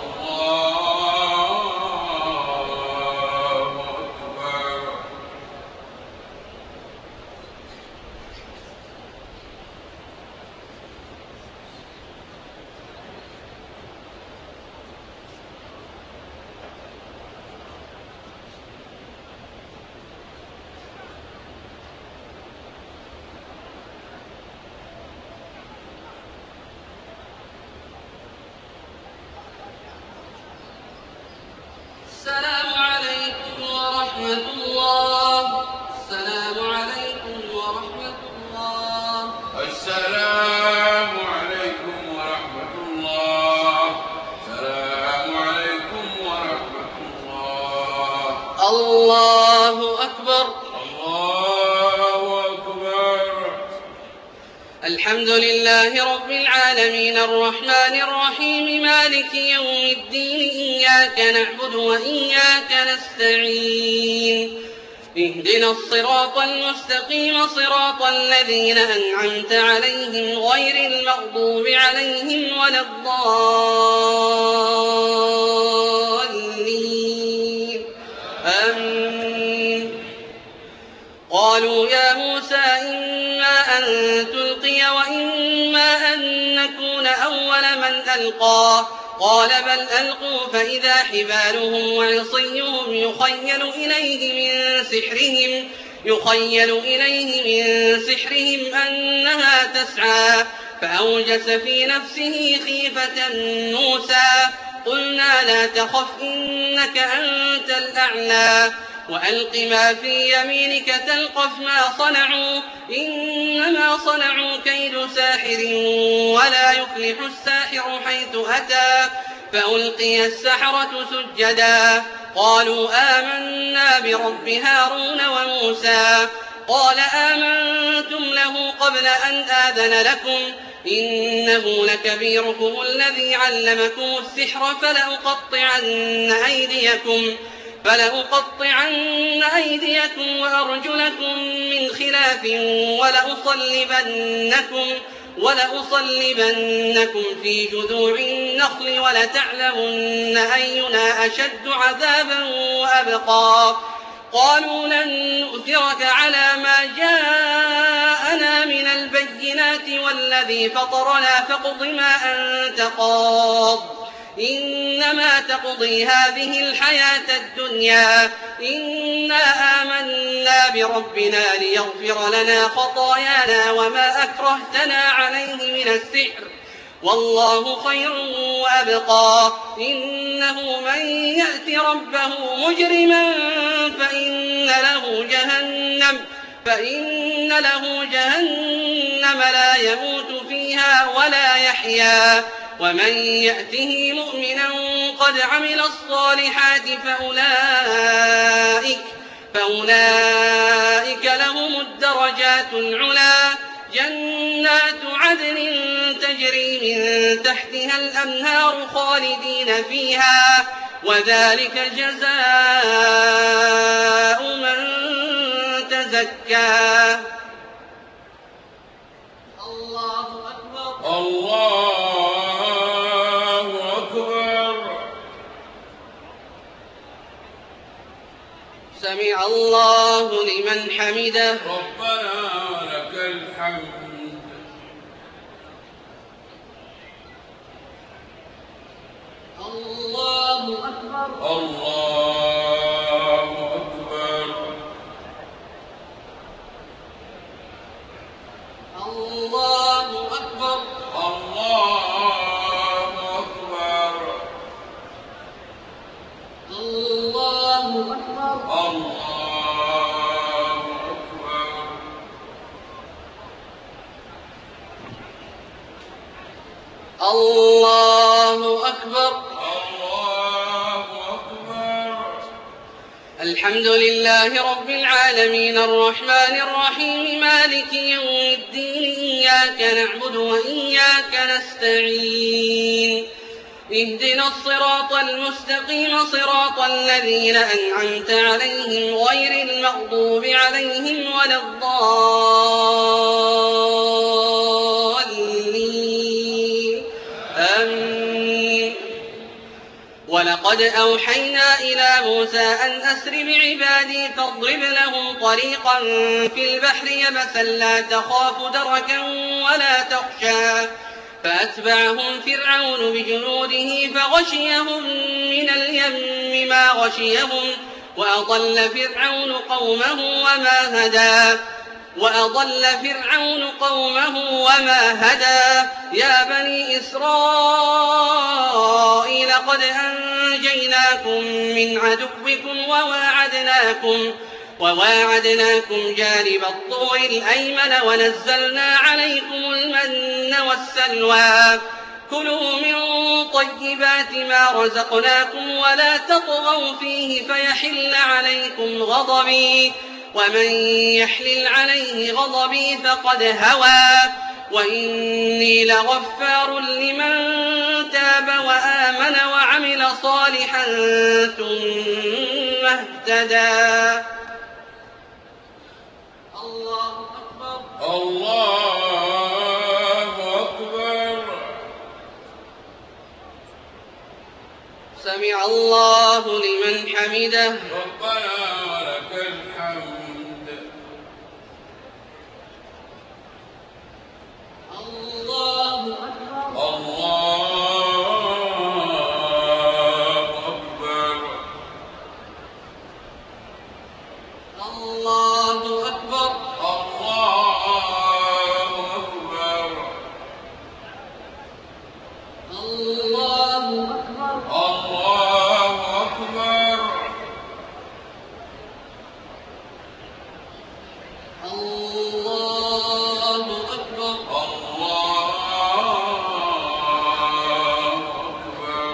السلام عليكم ورحمة الله. السلام عليكم ورحمة الله. السلام عليكم ورحمة الله. السلام عليكم ورحمة الله. الله أكبر. الله أكبر. الحمد لله رب العالمين الرحمن الرحيم مالك يوم الدين إياك نعبد وإياك نستعين اهدنا الصراط المستقيم صراط الذين أنعمت عليهم غير المغضوب عليهم ولا الضالين آمين. قالوا يا موسى إما أن تلقي وإما أن نكون أول من ألقى قال بل ألقوا فإذا حبالهم وعصيهم يخيل إليه من سحرهم يخيل إليه من سحرهم أنها تسعى فأوجس في نفسه خيفة موسى قلنا لا تخف إنك أنت الأعلى وألق ما في يمينك تلقف ما صنعوا إنما صنعوا كيد ساحر ولا يفلح الساحر حيث أتى فألقي السحرة سجدا قالوا آمنا برب هارون وموسى قال آمنتم له قبل أن آذن لكم إنه لكبيركم الذي علمكم السحر فلأقطعن أيديكم فلأقطعن أيديكم وأرجلكم من خلاف ولأصلبنكم, ولأصلبنكم في جذوع النخل ولتعلمن أينا أشد عذابا وأبقى قالوا لن نؤثرك على ما جاءنا من البينات والذي فطرنا فاقض ما أنت قاض إنما تقضي هذه الحياة الدنيا إنا آمنا بربنا ليغفر لنا خطايانا وما أكرهتنا عليه من السحر والله خير وأبقى إنه من يأت ربه مجرما فإن له جهنم فإن له جهنم لا يموت فيها فيها ولا يحيا. ومن يأته مؤمنا قد عمل الصالحات فأولئك, فأولئك لهم الدرجات العلى جنات عدن تجري من تحتها الأنهار خالدين فيها وذلك جزاء من تزكى. الله أكبر. الله أكبر. سمع الله لمن حمده. ربنا لك الحمد. الله أكبر. الله أكبر. الله أكبر. الله أكبر. الله أكبر. الله أكبر. الله أكبر. الله أكبر. الحمد لله رب العالمين الرحمن الرحيم مالك يوم الدين إياك نعبد وإياك نستعين اهدنا الصراط المستقيم صراط الذين أنعمت عليهم غير المغضوب عليهم ولا الضالين آمين. ولقد أوحينا إلى موسى أن أسر بعبادي فاضرب لهم طريقا في البحر يبسا لا تخاف دركا ولا تخشى فأتبعهم فرعون بجنوده فغشيهم من اليم ما غشيهم وأضل فرعون قومه وما هدى وأضل فرعون قومه وما هدى. يا بني إسرائيل قد أنجيناكم من عدوكم وواعدناكم وواعدناكم جانب الطور الأيمن ونزلنا عليكم المن والسلوى. كلوا من طيبات ما رزقناكم ولا تطغوا فيه فيحل عليكم غضبي ومن يحلل عليه غضبي فقد هوى. وإني لغفار لمن تاب وآمن وعمل صالحا ثم اهتدى. الله أكبر. الله أكبر. سمع الله لمن حمده. ربنا ولك الحمد. الله أكبر. الله أكبر. الله أكبر. الله أكبر. الله أكبر. الله أكبر. الله أكبر. الله أكبر.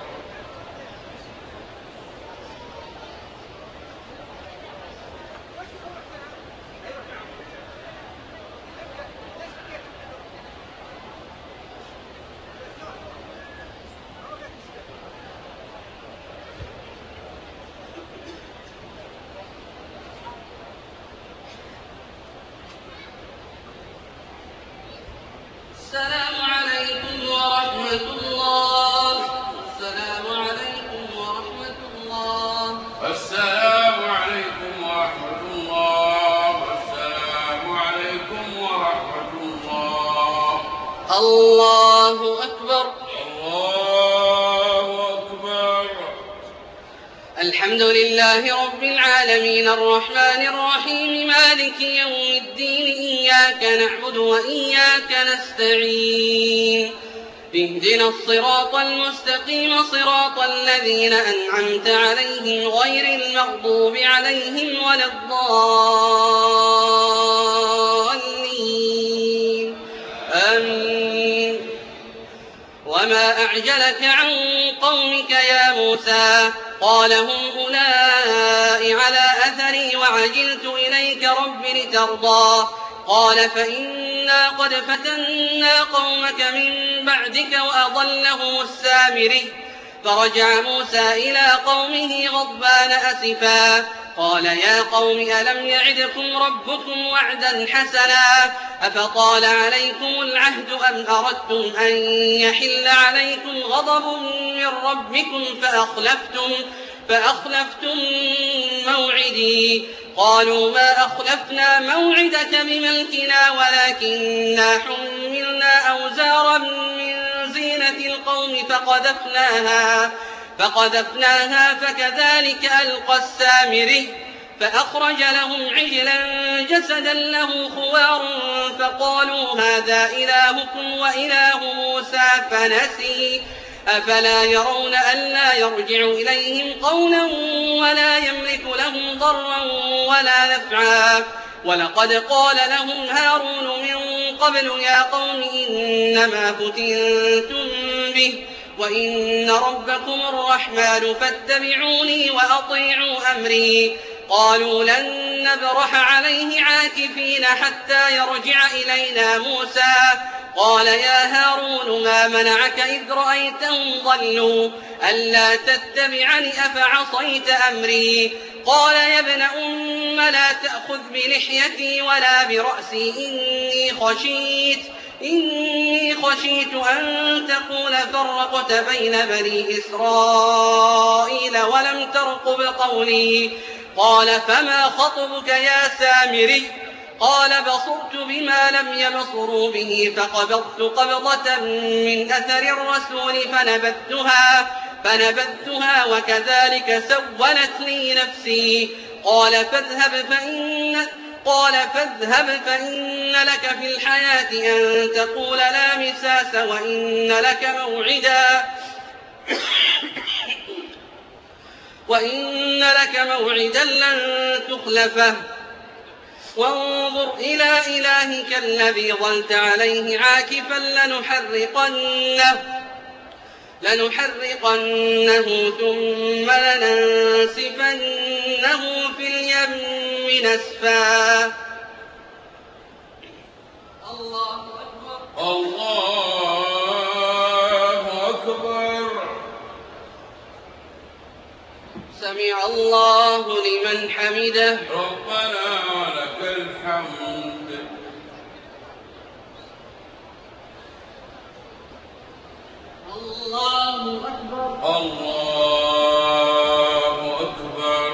السلام عليكم ورحمة الله. السلام عليكم ورحمة الله. السلام عليكم ورحمة الله. السلام عليكم ورحمة الله. الله أكبر. الله أكبر. الحمد لله رب العالمين الرحمن الرحيم مالك يوم الدين إياك نعبد وإياك نستعين اهدنا الصراط المستقيم صراط الذين أنعمت عليهم غير المغضوب عليهم ولا الضالين آمين. وما أعجلك عن قومك يا موسى قال هم أولئك على أثري وعجلت إليك رب لترضى قال فإنا قد فتنا قومك من بعدك وأضلهم السامري فرجع موسى إلى قومه غضبان أسفا قال يا قوم ألم يعدكم ربكم وعدا حسنا أفطال عليكم العهد أم أردتم أن يحل عليكم غضب من ربكم فأخلفتم, فأخلفتم موعدي قالوا ما أخلفنا موعدك بملكنا ولكننا حملنا أوزارا من زينة القوم فقذفناها, فقذفناها فكذلك ألقى السامري فأخرج لهم عجلا جسدا له خوار فقالوا هذا إلهكم وإله موسى فنسي أفلا يرون ألا يرجع إليهم قولا ولا يملك لهم ضرا ولا نفعا ولقد قال لهم هارون من قبل يا قوم إنما فتنتم به وإن ربكم الرحمن فاتبعوني وأطيعوا أمري قالوا لن نبرح عليه عاكفين حتى يرجع إلينا موسى قال يا هارون ما منعك إذ رأيتهم ضلوا ألا تتبعني أفعصيت أمري قال يا ابن أم لا تأخذ بلحيتي ولا برأسي إني خشيت إني خشيت أن تقول فرقت بين بني إسرائيل ولم ترقب قولي قال فما خطبك يا سامري قال بصرت بما لم يبصروا به فقبضت قبضة من أثر الرسول فنبذتها, فنبذتها وكذلك سولت لي نفسي قال فاذهب فإن قال فاذهب فإن لك في الحياة أن تقول لا مساس وإن لك موعدا وإن لك موعدا لن تخلفه وانظر إلى إلهك الذي ظلت عليه عاكفا لنحرقنه, لنحرقنه ثم لننسفنه في اليم نسفا. الله أكبر الله أكبر. سمع الله لمن حمده. ربنا ولك الحمد. الله أكبر. الله أكبر.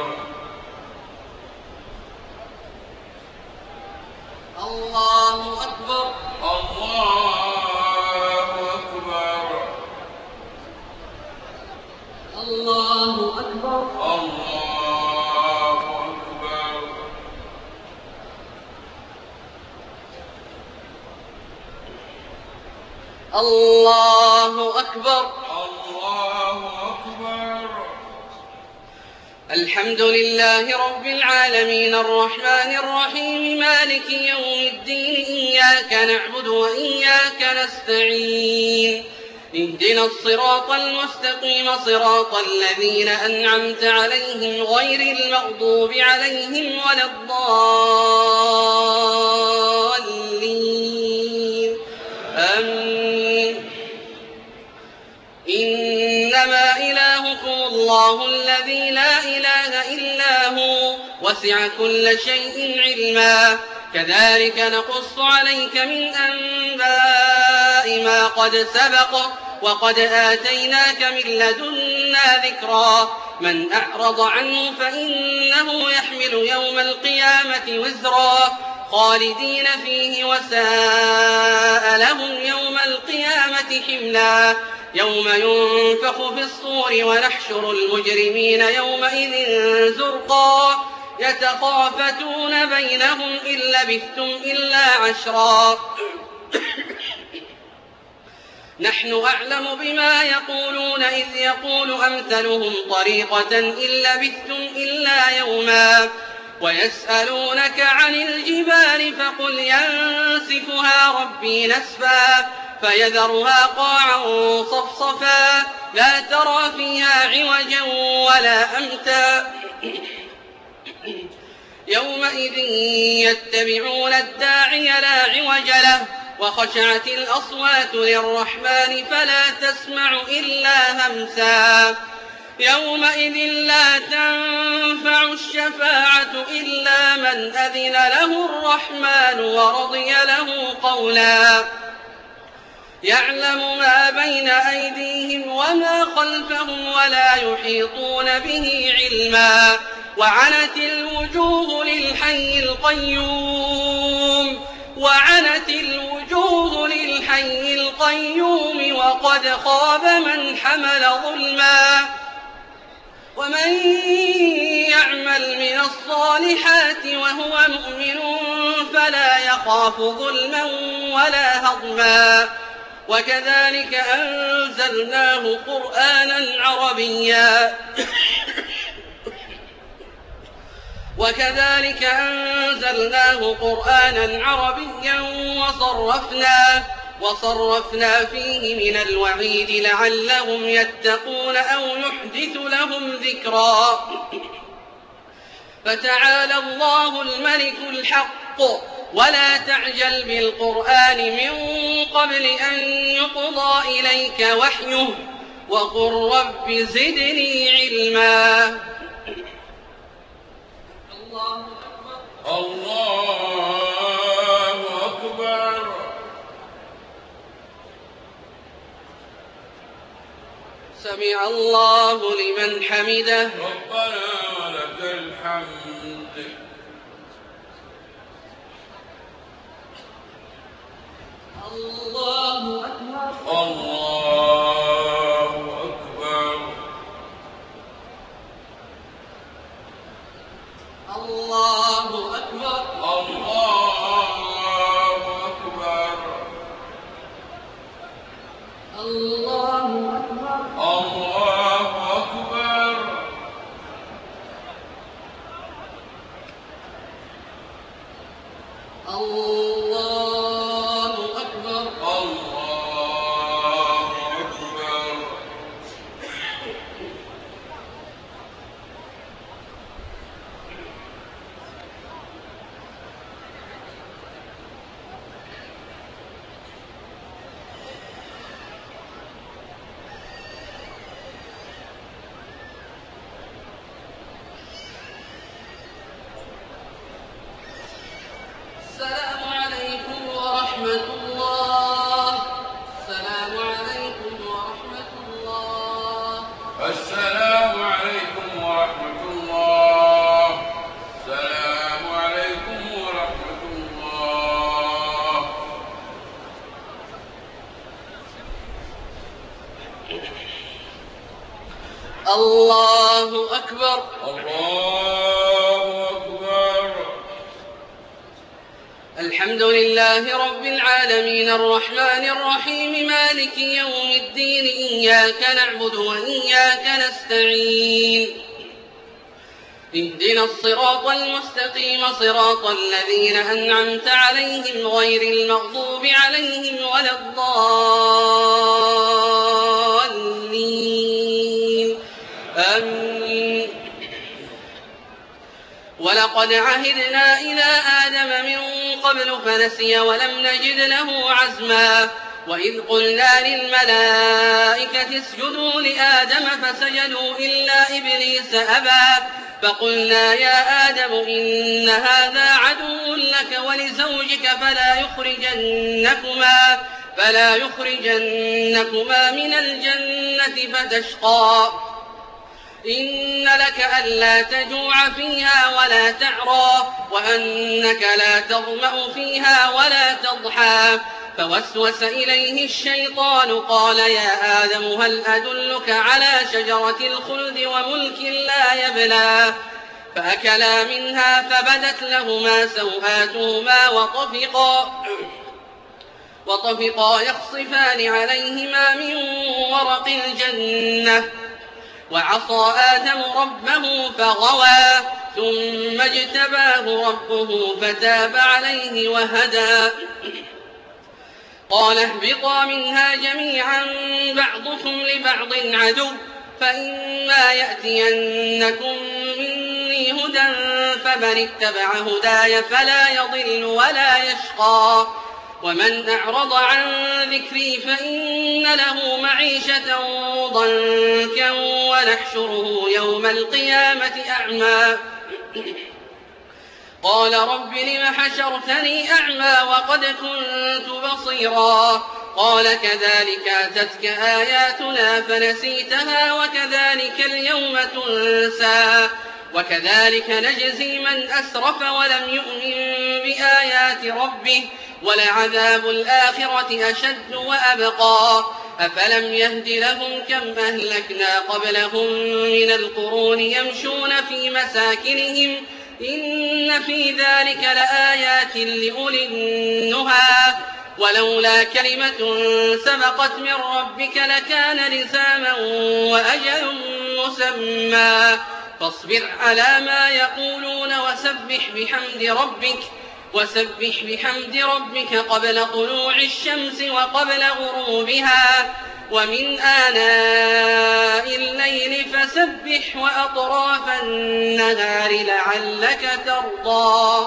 الله أكبر. الله الله أكبر. أكبر. الله الله أكبر. أكبر. الله أكبر. الحمد لله رب العالمين الرحمن الرحيم مالك يوم الدين إياك نعبد وإياك نستعين اهدنا الصراط المستقيم صراط الذين أنعمت عليهم غير المغضوب عليهم ولا الضالين آمين. إنما إلهكم الله الذي لا إله إلا هو وسع كل شيء علما كذلك نقص عليك من أنباء ما قد سبق وقد آتيناك من لدنا ذكرا من أعرض عنه فإنه يحمل يوم القيامة وزرا خالدين فيه وساء لهم يوم القيامة حملا يوم ينفخ في الصور ونحشر المجرمين يومئذ زرقا يتخافتون بينهم إن لبثتم إلا عشرا نحن أعلم بما يقولون إذ يقول أمثلهم طريقة إن لبثتم إلا يوما ويسألونك عن الجبال فقل ينسفها ربي نسفا فيذرها قاعا صفصفا لا ترى فيها عوجا ولا أمتا يومئذ يتبعون الداعي لا عوج له وخشعت الأصوات للرحمن فلا تسمع إلا همسا يومئذ لا تنفع الشفاعة إلا من أذن له الرحمن ورضي له قولا يعلم ما بين أيديهم وما خلفهم ولا يحيطون به علما وعنت الوجوه للحي القيوم وعنت الوجوه للحي القيوم وقد خاب من حمل ظلما ومن يعمل من الصالحات وهو مؤمن فلا يخاف ظلما ولا هضما وكذلك أنزلناه قرآنا عربيا وكذلك أنزلناه قرآنا عربيا وصرفنا وصرفنا فيه من الوعيد لعلهم يتقون أو يحدث لهم ذكرا فتعالى الله الملك الحق ولا تعجل بالقرآن من قبل أن يقضى إليك وحيه وقل رب زدني علما الله أكبر الله أكبر سمع الله لمن حمده ربنا ولك الحمد الله أكبر الله أكبر الله أكبر الله أكبر الله أكبر الله أكبر الله أكبر الله أكبر السلام عليكم ورحمة الله السلام عليكم ورحمة الله السلام عليكم ورحمة الله السلام عليكم ورحمة الله الله أكبر الله أكبر الحمد لله رب العالمين الرحمن الرحيم مالك يوم الدين إياك نعبد وإياك نستعين اهدنا الصراط المستقيم صراط الذين أنعمت عليهم غير المغضوب عليهم ولا الضالين آمين ولقد عهدنا إلى آدم من قبل فنسي ولم نجد له عزما وإذ قلنا للملائكة اسجدوا لآدم فسجدوا إلا إبليس أبى فقلنا يا آدم إن هذا عدو لك ولزوجك فلا يخرجنكما فلا يخرجنكما من الجنة فتشقى إن لك ألا تجوع فيها ولا تعرى وأنك لا تظمأ فيها ولا تضحى فوسوس إليه الشيطان قال يا آدم هل أدلك على شجرة الخلد وملك لا يبلى فأكلا منها فبدت لهما سوآتهما وطفقا وطفقا يخصفان عليهما من ورق الجنة وعصى آدم ربه فغوى ثم اجتباه ربه فتاب عليه وهدى قال اهبطا منها جميعا بعضكم لبعض عدو فإما يأتينكم مني هدى فمن اتبع هداي فلا يضل ولا يشقى ومن أعرض عن ذكري فإن له معيشة ضنكا ونحشره يوم القيامة أعمى قال رب لم حشرتني أعمى وقد كنت بصيرا قال كذلك أتتك آياتنا فنسيتها وكذلك اليوم تنسى وكذلك نجزي من أسرف ولم يؤمن بآيات ربه ولعذاب الآخرة أشد وأبقى أفلم يهد لهم كم أهلكنا قبلهم من القرون يمشون في مساكنهم إن في ذلك لآيات لأولي النهى ولولا كلمة سبقت من ربك لكان لزاما وأجل مسمى فاصبر على ما يقولون وسبح بحمد ربك وسبح بحمد ربك قبل طلوع الشمس وقبل غروبها ومن آناء الليل فسبح وأطراف النهار لعلك ترضى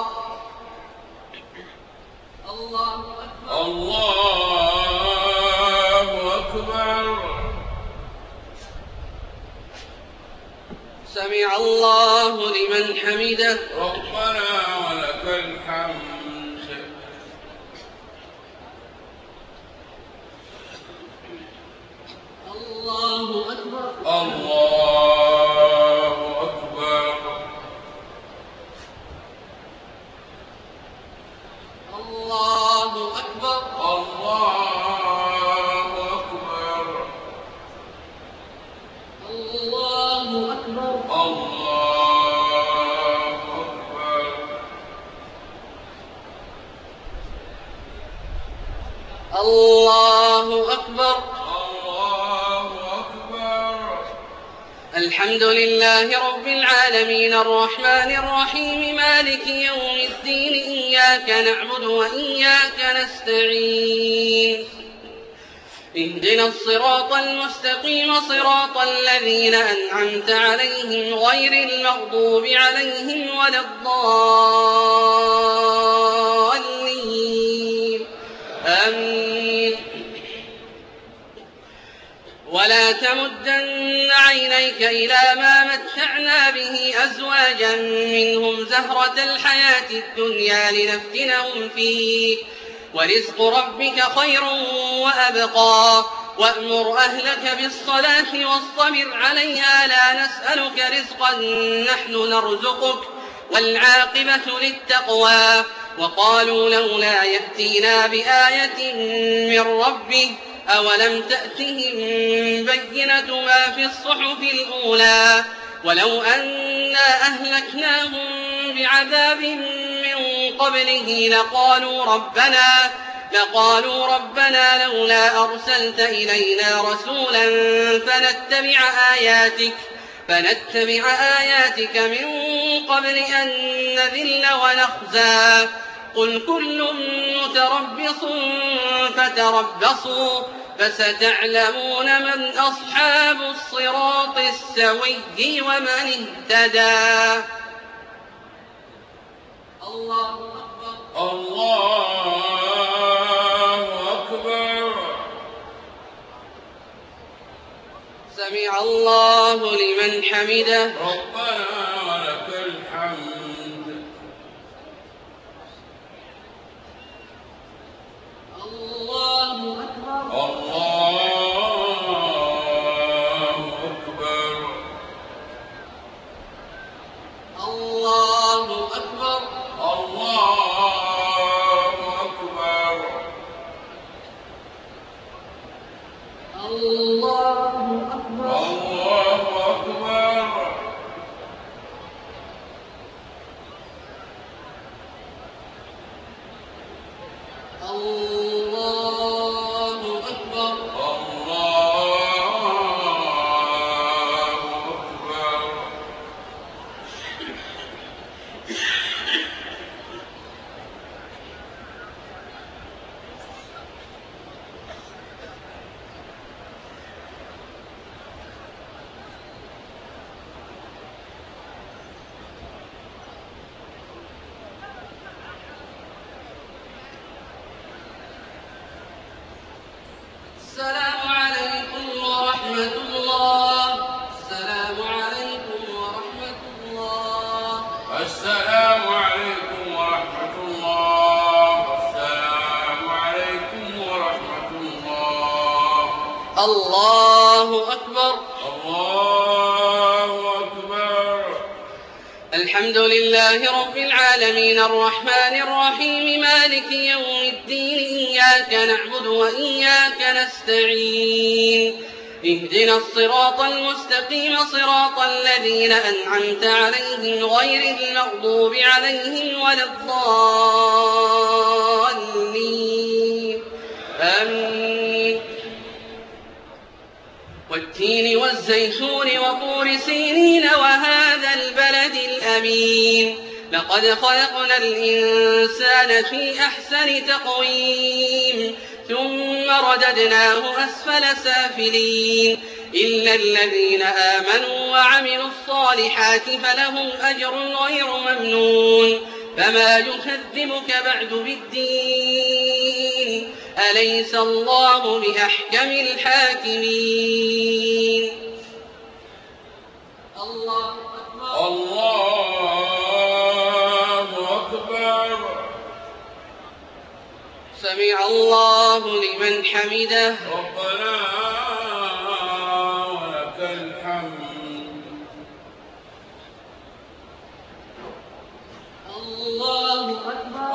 الله أكبر الله أكبر سمع الله لمن حمده ربنا ولك الحمد الله أكبر الله أكبر الله أكبر الله أكبر الله أكبر الله أكبر الله أكبر الله أكبر الحمد لله رب العالمين الرحمن الرحيم مالك يوم الدين إياك نعبد وإياك نستعين اهدنا الصراط المستقيم صراط الذين أنعمت عليهم غير المغضوب عليهم ولا الضالين آمين ولا تمدن عينيك إلى ما متعنا به أزواجا منهم زهرة الحياة الدنيا لنفتنهم فيه ورزق ربك خير وأبقى وأمر أهلك بالصلاة واصطبر عليها لا نسألك رزقا نحن نرزقك والعاقبة للتقوى وقالوا لولا يأتينا بآية من ربه أولم تأتهم بينة ما في الصحف الأولى ولو أنا أهلكناهم بعذاب من قبله لقالوا ربنا لقالوا ربنا لولا أرسلت إلينا رسولا فنتبع آياتك فنتبع آياتك من قبل أن نذل ونخزى قل كل متربص فتربصوا فستعلمون من أصحاب الصراط السوي ومن اهتدى الله أكبر الله أكبر سمع الله لمن حمده ربنا ولك الحمد الله أكبر الله أكبر الله أكبر الله أكبر الله أكبر الله أكبر الله أكبر الله أكبر الله أكبر. الله أكبر. الحمد لله رب العالمين الرحمن الرحيم مالك يوم الدين إياك نعبد وإياك نستعين اهدنا الصراط المستقيم صراط الذين أنعمت عليهم غير المغضوب عليهم ولا الضالين آمين. والتين والزيتون وطور سينين وهذا البلد الأمين لقد خلقنا الإنسان في أحسن تقويم ثم رددناه أسفل سافلين إلا الذين آمنوا وعملوا الصالحات فلهم أجر غير ممنون فما يكذبك بعد بالدين أليس الله بأحكم الحاكمين. الله أكبر. الله أكبر. سمع الله لمن حمده. ربنا ولك الحمد. الله أكبر.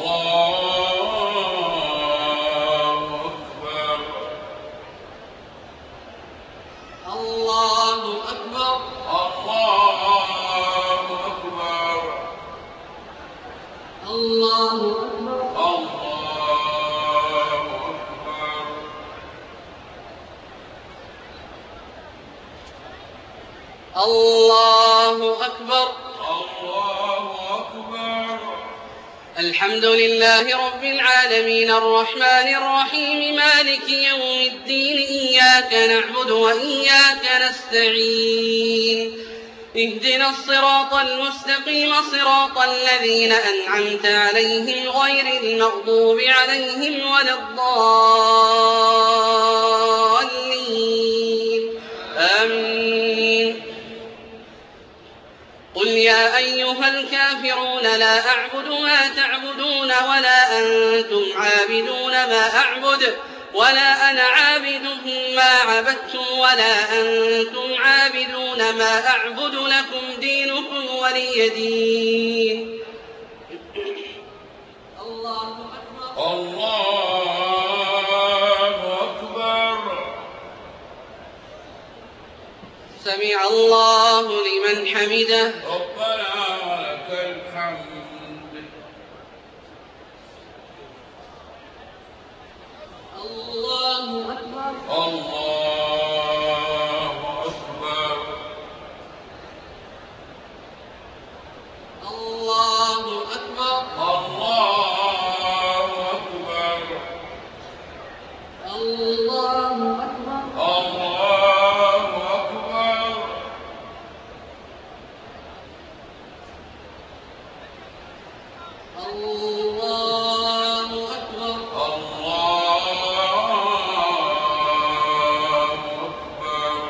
الله أكبر. الله أكبر. الله أكبر. الله أكبر. الله أكبر. الله أكبر. الحمد لله رب العالمين الرحمن الرحيم مالك يوم الدين إياك نعبد وإياك نستعين اهدنا الصراط المستقيم صراط الذين أنعمت عليهم غير المغضوب عليهم ولا الضالين آمين. قل يا أيها الكافرون لا أعبد ما تعبدون ولا أنتم عابدون ما أعبد ولا أنا عابد ما عبدتم ولا أنتم عابدون ما أعبد لكم دينكم ولي دين. الله أكبر. الله أكبر. سمع الله لمن حمده. ربنا ولك الحمد. الله أكبر. الله أكبر. الله أكبر. الله أكبر. الله أكبر. الله أكبر. الله أكبر. الله أكبر.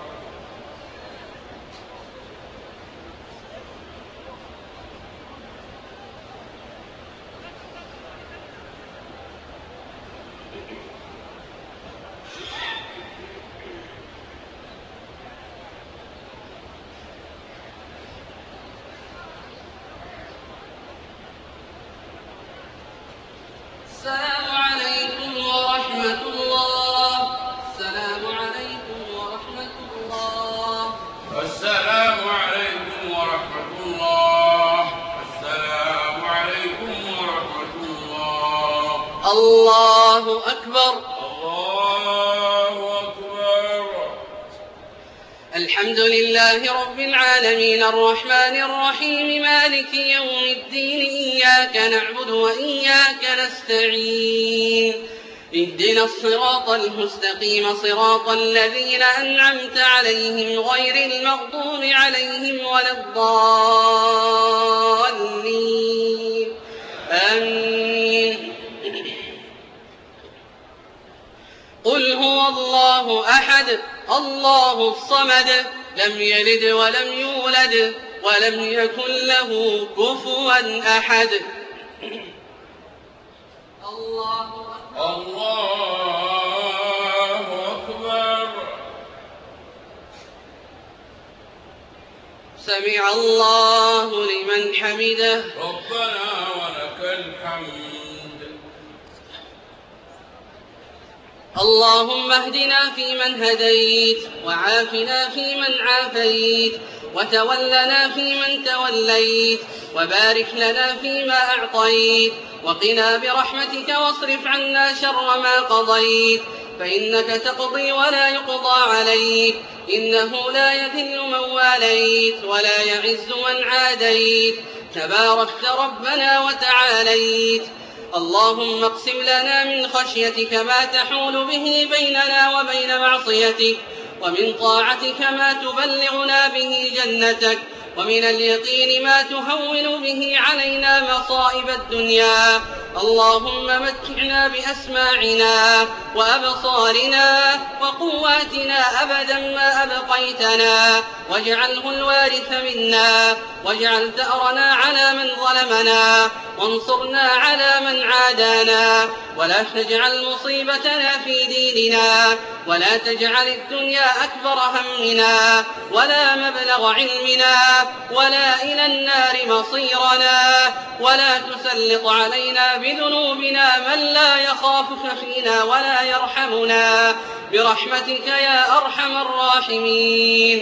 السلام عليكم ورحمة الله. السلام عليكم ورحمة الله. السلام عليكم ورحمة الله. السلام عليكم ورحمة الله. الله أكبر. الله أكبر. الحمد لله رب العالمين الرحمن الرحيم مالك يوم الدين إياك نعبد وإياك نستعين اهدنا الصراط المستقيم صراط الذين أنعمت عليهم غير المغضوب عليهم ولا الضالين آمين. قل هو الله أحد الله الصمد لم يلد ولم يولد ولم يكن له كفوا أحد. الله أكبر. الله أكبر. سمع الله لمن حمده. ربنا ولك الحمد. اللهم اهدنا فيمن هديت، وعافنا فيمن عافيت، وتولنا فيمن توليت، وبارك لنا فيما أعطيت، وقنا برحمتك واصرف عنا شر ما قضيت، فإنك تقضي ولا يقضى عليك، إنه لا يذل من واليت ولا يعز من عاديت، تباركت ربنا وتعاليت. اللهم اقسم لنا من خشيتك ما تحول به بيننا وبين معصيتك، ومن طاعتك ما تبلغنا به جنتك، ومن اليقين ما تهون به علينا مصائب الدنيا. اللهم متعنا بأسماعنا وأبصارنا وقواتنا أبدا ما أبقيتنا، واجعله الوارث منا، واجعل ثأرنا على من ظلمنا، وانصرنا على من عادانا، ولا تجعل مصيبتنا في ديننا، ولا تجعل الدنيا أكبر همنا ولا مبلغ علمنا ولا إلى النار مصيرنا، ولا تسلط علينا بذنوبنا من لا يخافك فينا ولا يرحمنا، برحمتك يا أرحم الراحمين.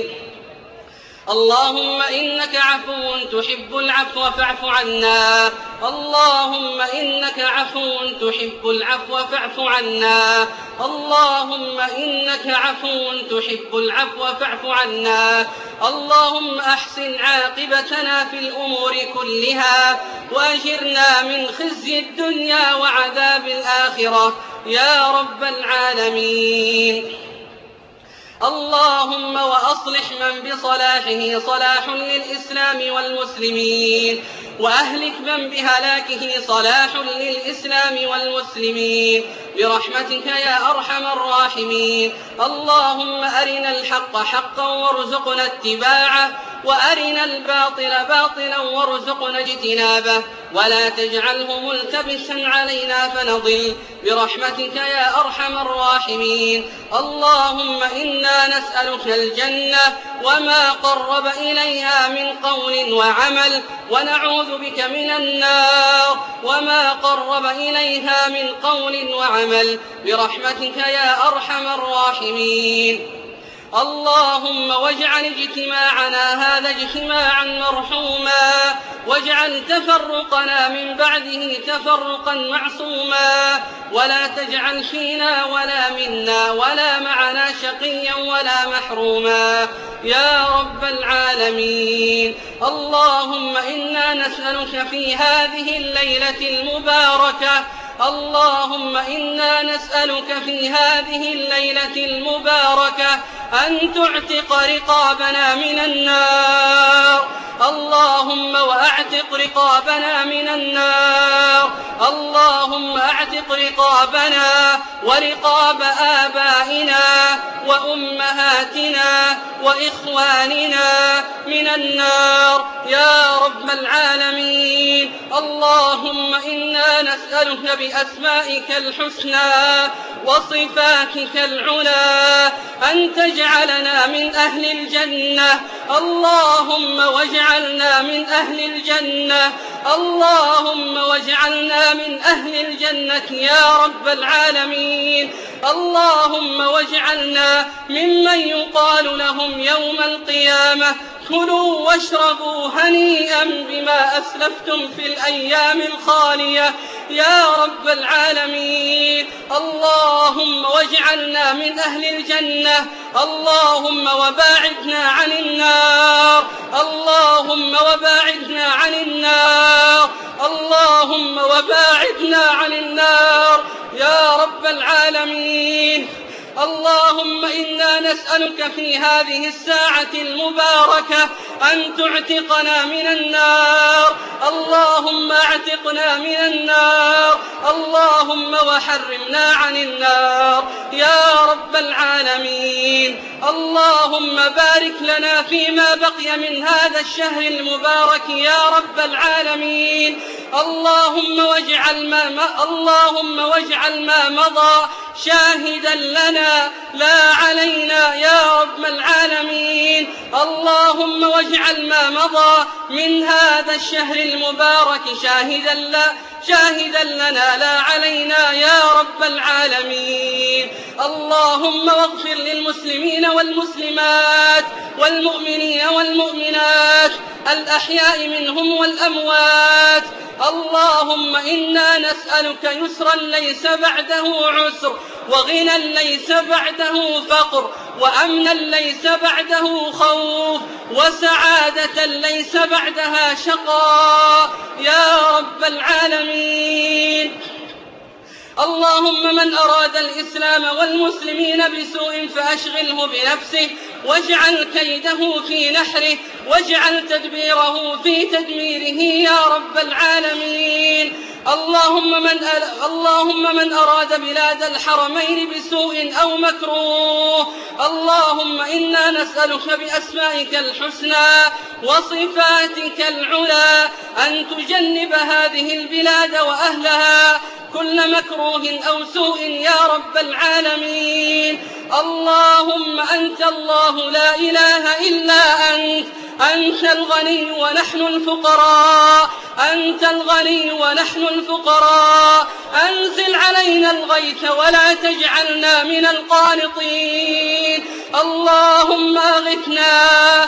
اللهم إنك عفو تحب العفو فاعف عنا. اللهم إنك عفو تحب العفو فاعف عنا. اللهم إنك عفو تحب العفو فاعف عنا. اللهم أحسن عاقبتنا في الأمور كلها، وأجرنا من خزي الدنيا وعذاب الآخرة يا رب العالمين. اللهم وأصلح من بصلاحه صلاح للإسلام والمسلمين، وأهلك من بهلاكه صلاح للإسلام والمسلمين، برحمتك يا أرحم الراحمين. اللهم أرنا الحق حقا وارزقنا اتباعه، وأرنا الباطل باطلا وارزقنا اجتنابه، ولا تجعله ملتبسا علينا فنضل، برحمتك يا أرحم الراحمين. اللهم إنا نسألك الجنة وما قرب إليها من قول وعمل، ونعوذ بك من النار وما قرب إليها من قول وعمل، برحمتك يا أرحم الراحمين. اللهم واجعل اجتماعنا هذا اجتماعا مرحوما، واجعل تفرقنا من بعده تفرقا معصوما، ولا تجعل فينا ولا منا ولا معنا شقيا ولا محروما يا رب العالمين. اللهم إنا نسألك في هذه الليلة المباركة اللهم إنا نسألك في هذه الليلة المباركة أن تعتق رقابنا من النار. اللهم وأعتق رقابنا من النار. اللهم أعتق رقابنا ورقاب آبائنا وأمهاتنا وإخواننا من النار يا رب العالمين. اللهم إنا نسألك بأسمائك الحسنى وصفاتك العلى أن تجعلنا من أهل الجنة. اللهم واجعلنا من أهل الجنة. اللهم واجعلنا من أهل الجنة يا رب العالمين. اللهم واجعلنا ممن يقال لهم يوم القيامة كلوا واشربوا هنيئا بما أسلفتم في الأيام الخالية يا رب العالمين. اللهم واجعلنا من أهل الجنة. اللهم وباعدنا عن النار. اللهم وباعدنا عن النار. اللهم وباعدنا عن النار يا رب العالمين. اللهم إنا نسألك في هذه الساعة المباركة أن تعتقنا من النار. اللهم اعتقنا من النار. اللهم وحرمنا عن النار يا رب العالمين. اللهم بارك لنا فيما بقي من هذا الشهر المبارك يا رب العالمين. اللهم واجعل ما م... اللهم واجعل ما مضى شاهدا لنا لا علينا يا رب العالمين. اللهم واجعل ما مضى من هذا الشهر المبارك شاهدا لا شاهدا لنا لا علينا يا رب العالمين. اللهم واغفر للمسلمين والمسلمات والمؤمنين والمؤمنات الأحياء منهم والأموات. اللهم إنا نسألك يسرا ليس بعده عسر، وغنى ليس بعده فقر، وأمنا ليس بعده خوف، وسعادة ليس بعدها شقاء يا رب العالمين. اللهم من أراد الإسلام والمسلمين بسوء فأشغله بنفسه، واجعل كيده في نحره، واجعل تدبيره في تدميره يا رب العالمين. اللهم من, أل... اللهم من أراد بلاد الحرمين بسوء أو مكروه، اللهم إنا نسألك بأسمائك الحسنى وصفاتك العلى أن تجنب هذه البلاد وأهلها كل مكروه أو سوء يا رب العالمين. اللهم أنت الله لا إله إلا أنت، أنت الغني ونحن الفقراء، أنت الغني ونحن الفقراء. أنزل علينا الغيث ولا تجعلنا من القانطين. اللهم أغثنا،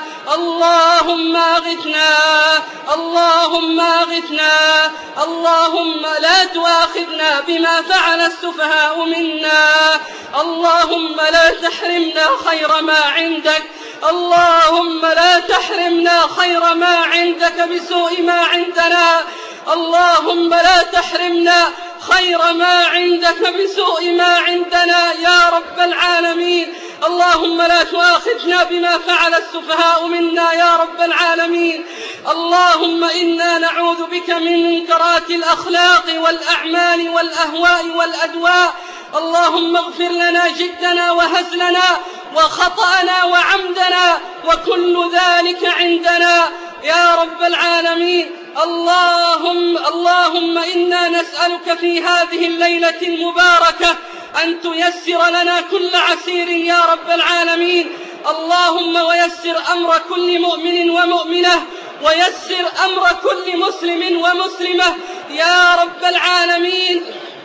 اللهم أغثنا، اللهم أغثنا. اللهم لا تؤاخذنا بما فعل السفهاء منا. اللهم لا تحرمنا خير ما عندك، اللهم لا تحرمنا خير ما عندك بسوء ما عندنا. اللهم لا تحرمنا خير ما عندك بسوء ما عندنا يا رب العالمين. اللهم لا تؤاخذنا بما فعل السفهاء منا يا رب العالمين. اللهم إنا نعوذ بك من منكرات الأخلاق والأعمال والأهواء والأدواء. اللهم اغفر لنا جدنا وهزلنا وخطأنا وعمدنا وكل ذلك عندنا يا رب العالمين. اللهم اللهم إنا نسألك في هذه الليلة المباركة أن تيسر لنا كل عسير يا رب العالمين. اللهم ويسر أمر كل مؤمن ومؤمنة، ويسر أمر كل مسلم ومسلمة يا رب العالمين.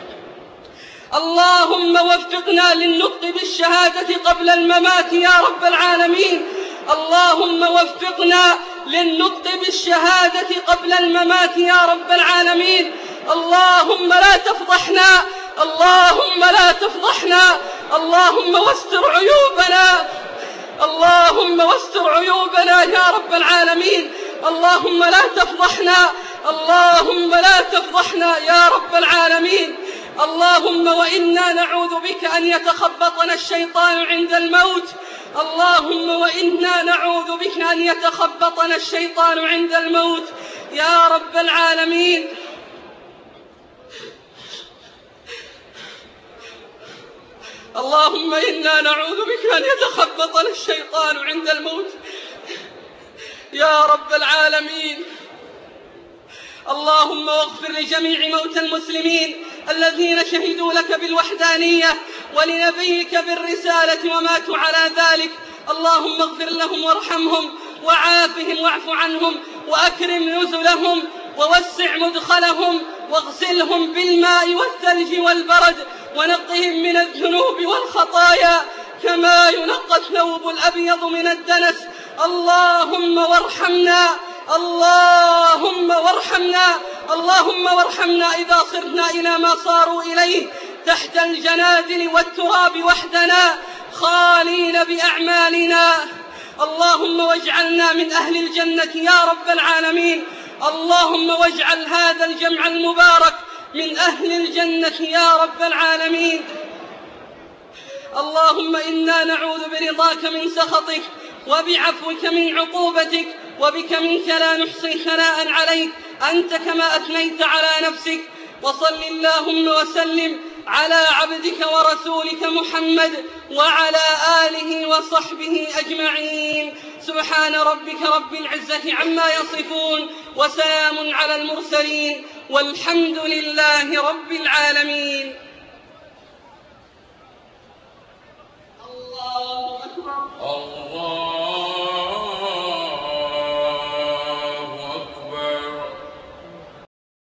اللهم وفقنا للنطق بالشهادة قبل الممات يا رب العالمين. اللهم وفقنا للنطق بالشهادة قبل الممات يا رب العالمين. اللهم لا تفضحنا، اللهم لا تفضحنا. اللهم واستر عيوبنا، اللهم واستر عيوبنا يا رب العالمين. اللهم لا تفضحنا، اللهم لا تفضحنا يا رب العالمين. اللهم وإنا نعوذ بك أن يتخبطنا الشيطان عند الموت. اللهم وإنا نعوذ بك أن يتخبطنا الشيطان عند الموت يا رب العالمين. اللهم إنا نعوذ بك أن يتخبطنا الشيطان عند الموت يا رب العالمين. اللهم واغفر لجميع موتى المسلمين الذين شهدوا لك بالوحدانية ولنبيك بالرسالة وماتوا على ذلك. اللهم اغفر لهم وارحمهم وعافهم واعف عنهم وأكرم نزلهم ووسع مدخلهم واغسلهم بالماء والثلج والبرد ونقهم من الذنوب والخطايا كما ينقى الثوب الأبيض من الدنس. اللهم وارحمنا، اللهم وارحمنا، اللهم وارحمنا إذا صرنا إلى ما صاروا إليه تحت الجنادل والتراب وحدنا خالين بأعمالنا. اللهم واجعلنا من أهل الجنة يا رب العالمين. اللهم واجعل هذا الجمع المبارك من أهل الجنة يا رب العالمين. اللهم إنا نعوذ برضاك من سخطك وبعفوك من عقوبتك وبك منك لا نحصي ثناء عليك أنت كما أثنيت على نفسك. وصل اللهم وسلم على عبدك ورسولك محمد وعلى آله وصحبه أجمعين. سبحان ربك رب العزة عما يصفون وسلام على المرسلين والحمد لله رب العالمين. الله أكبر. الله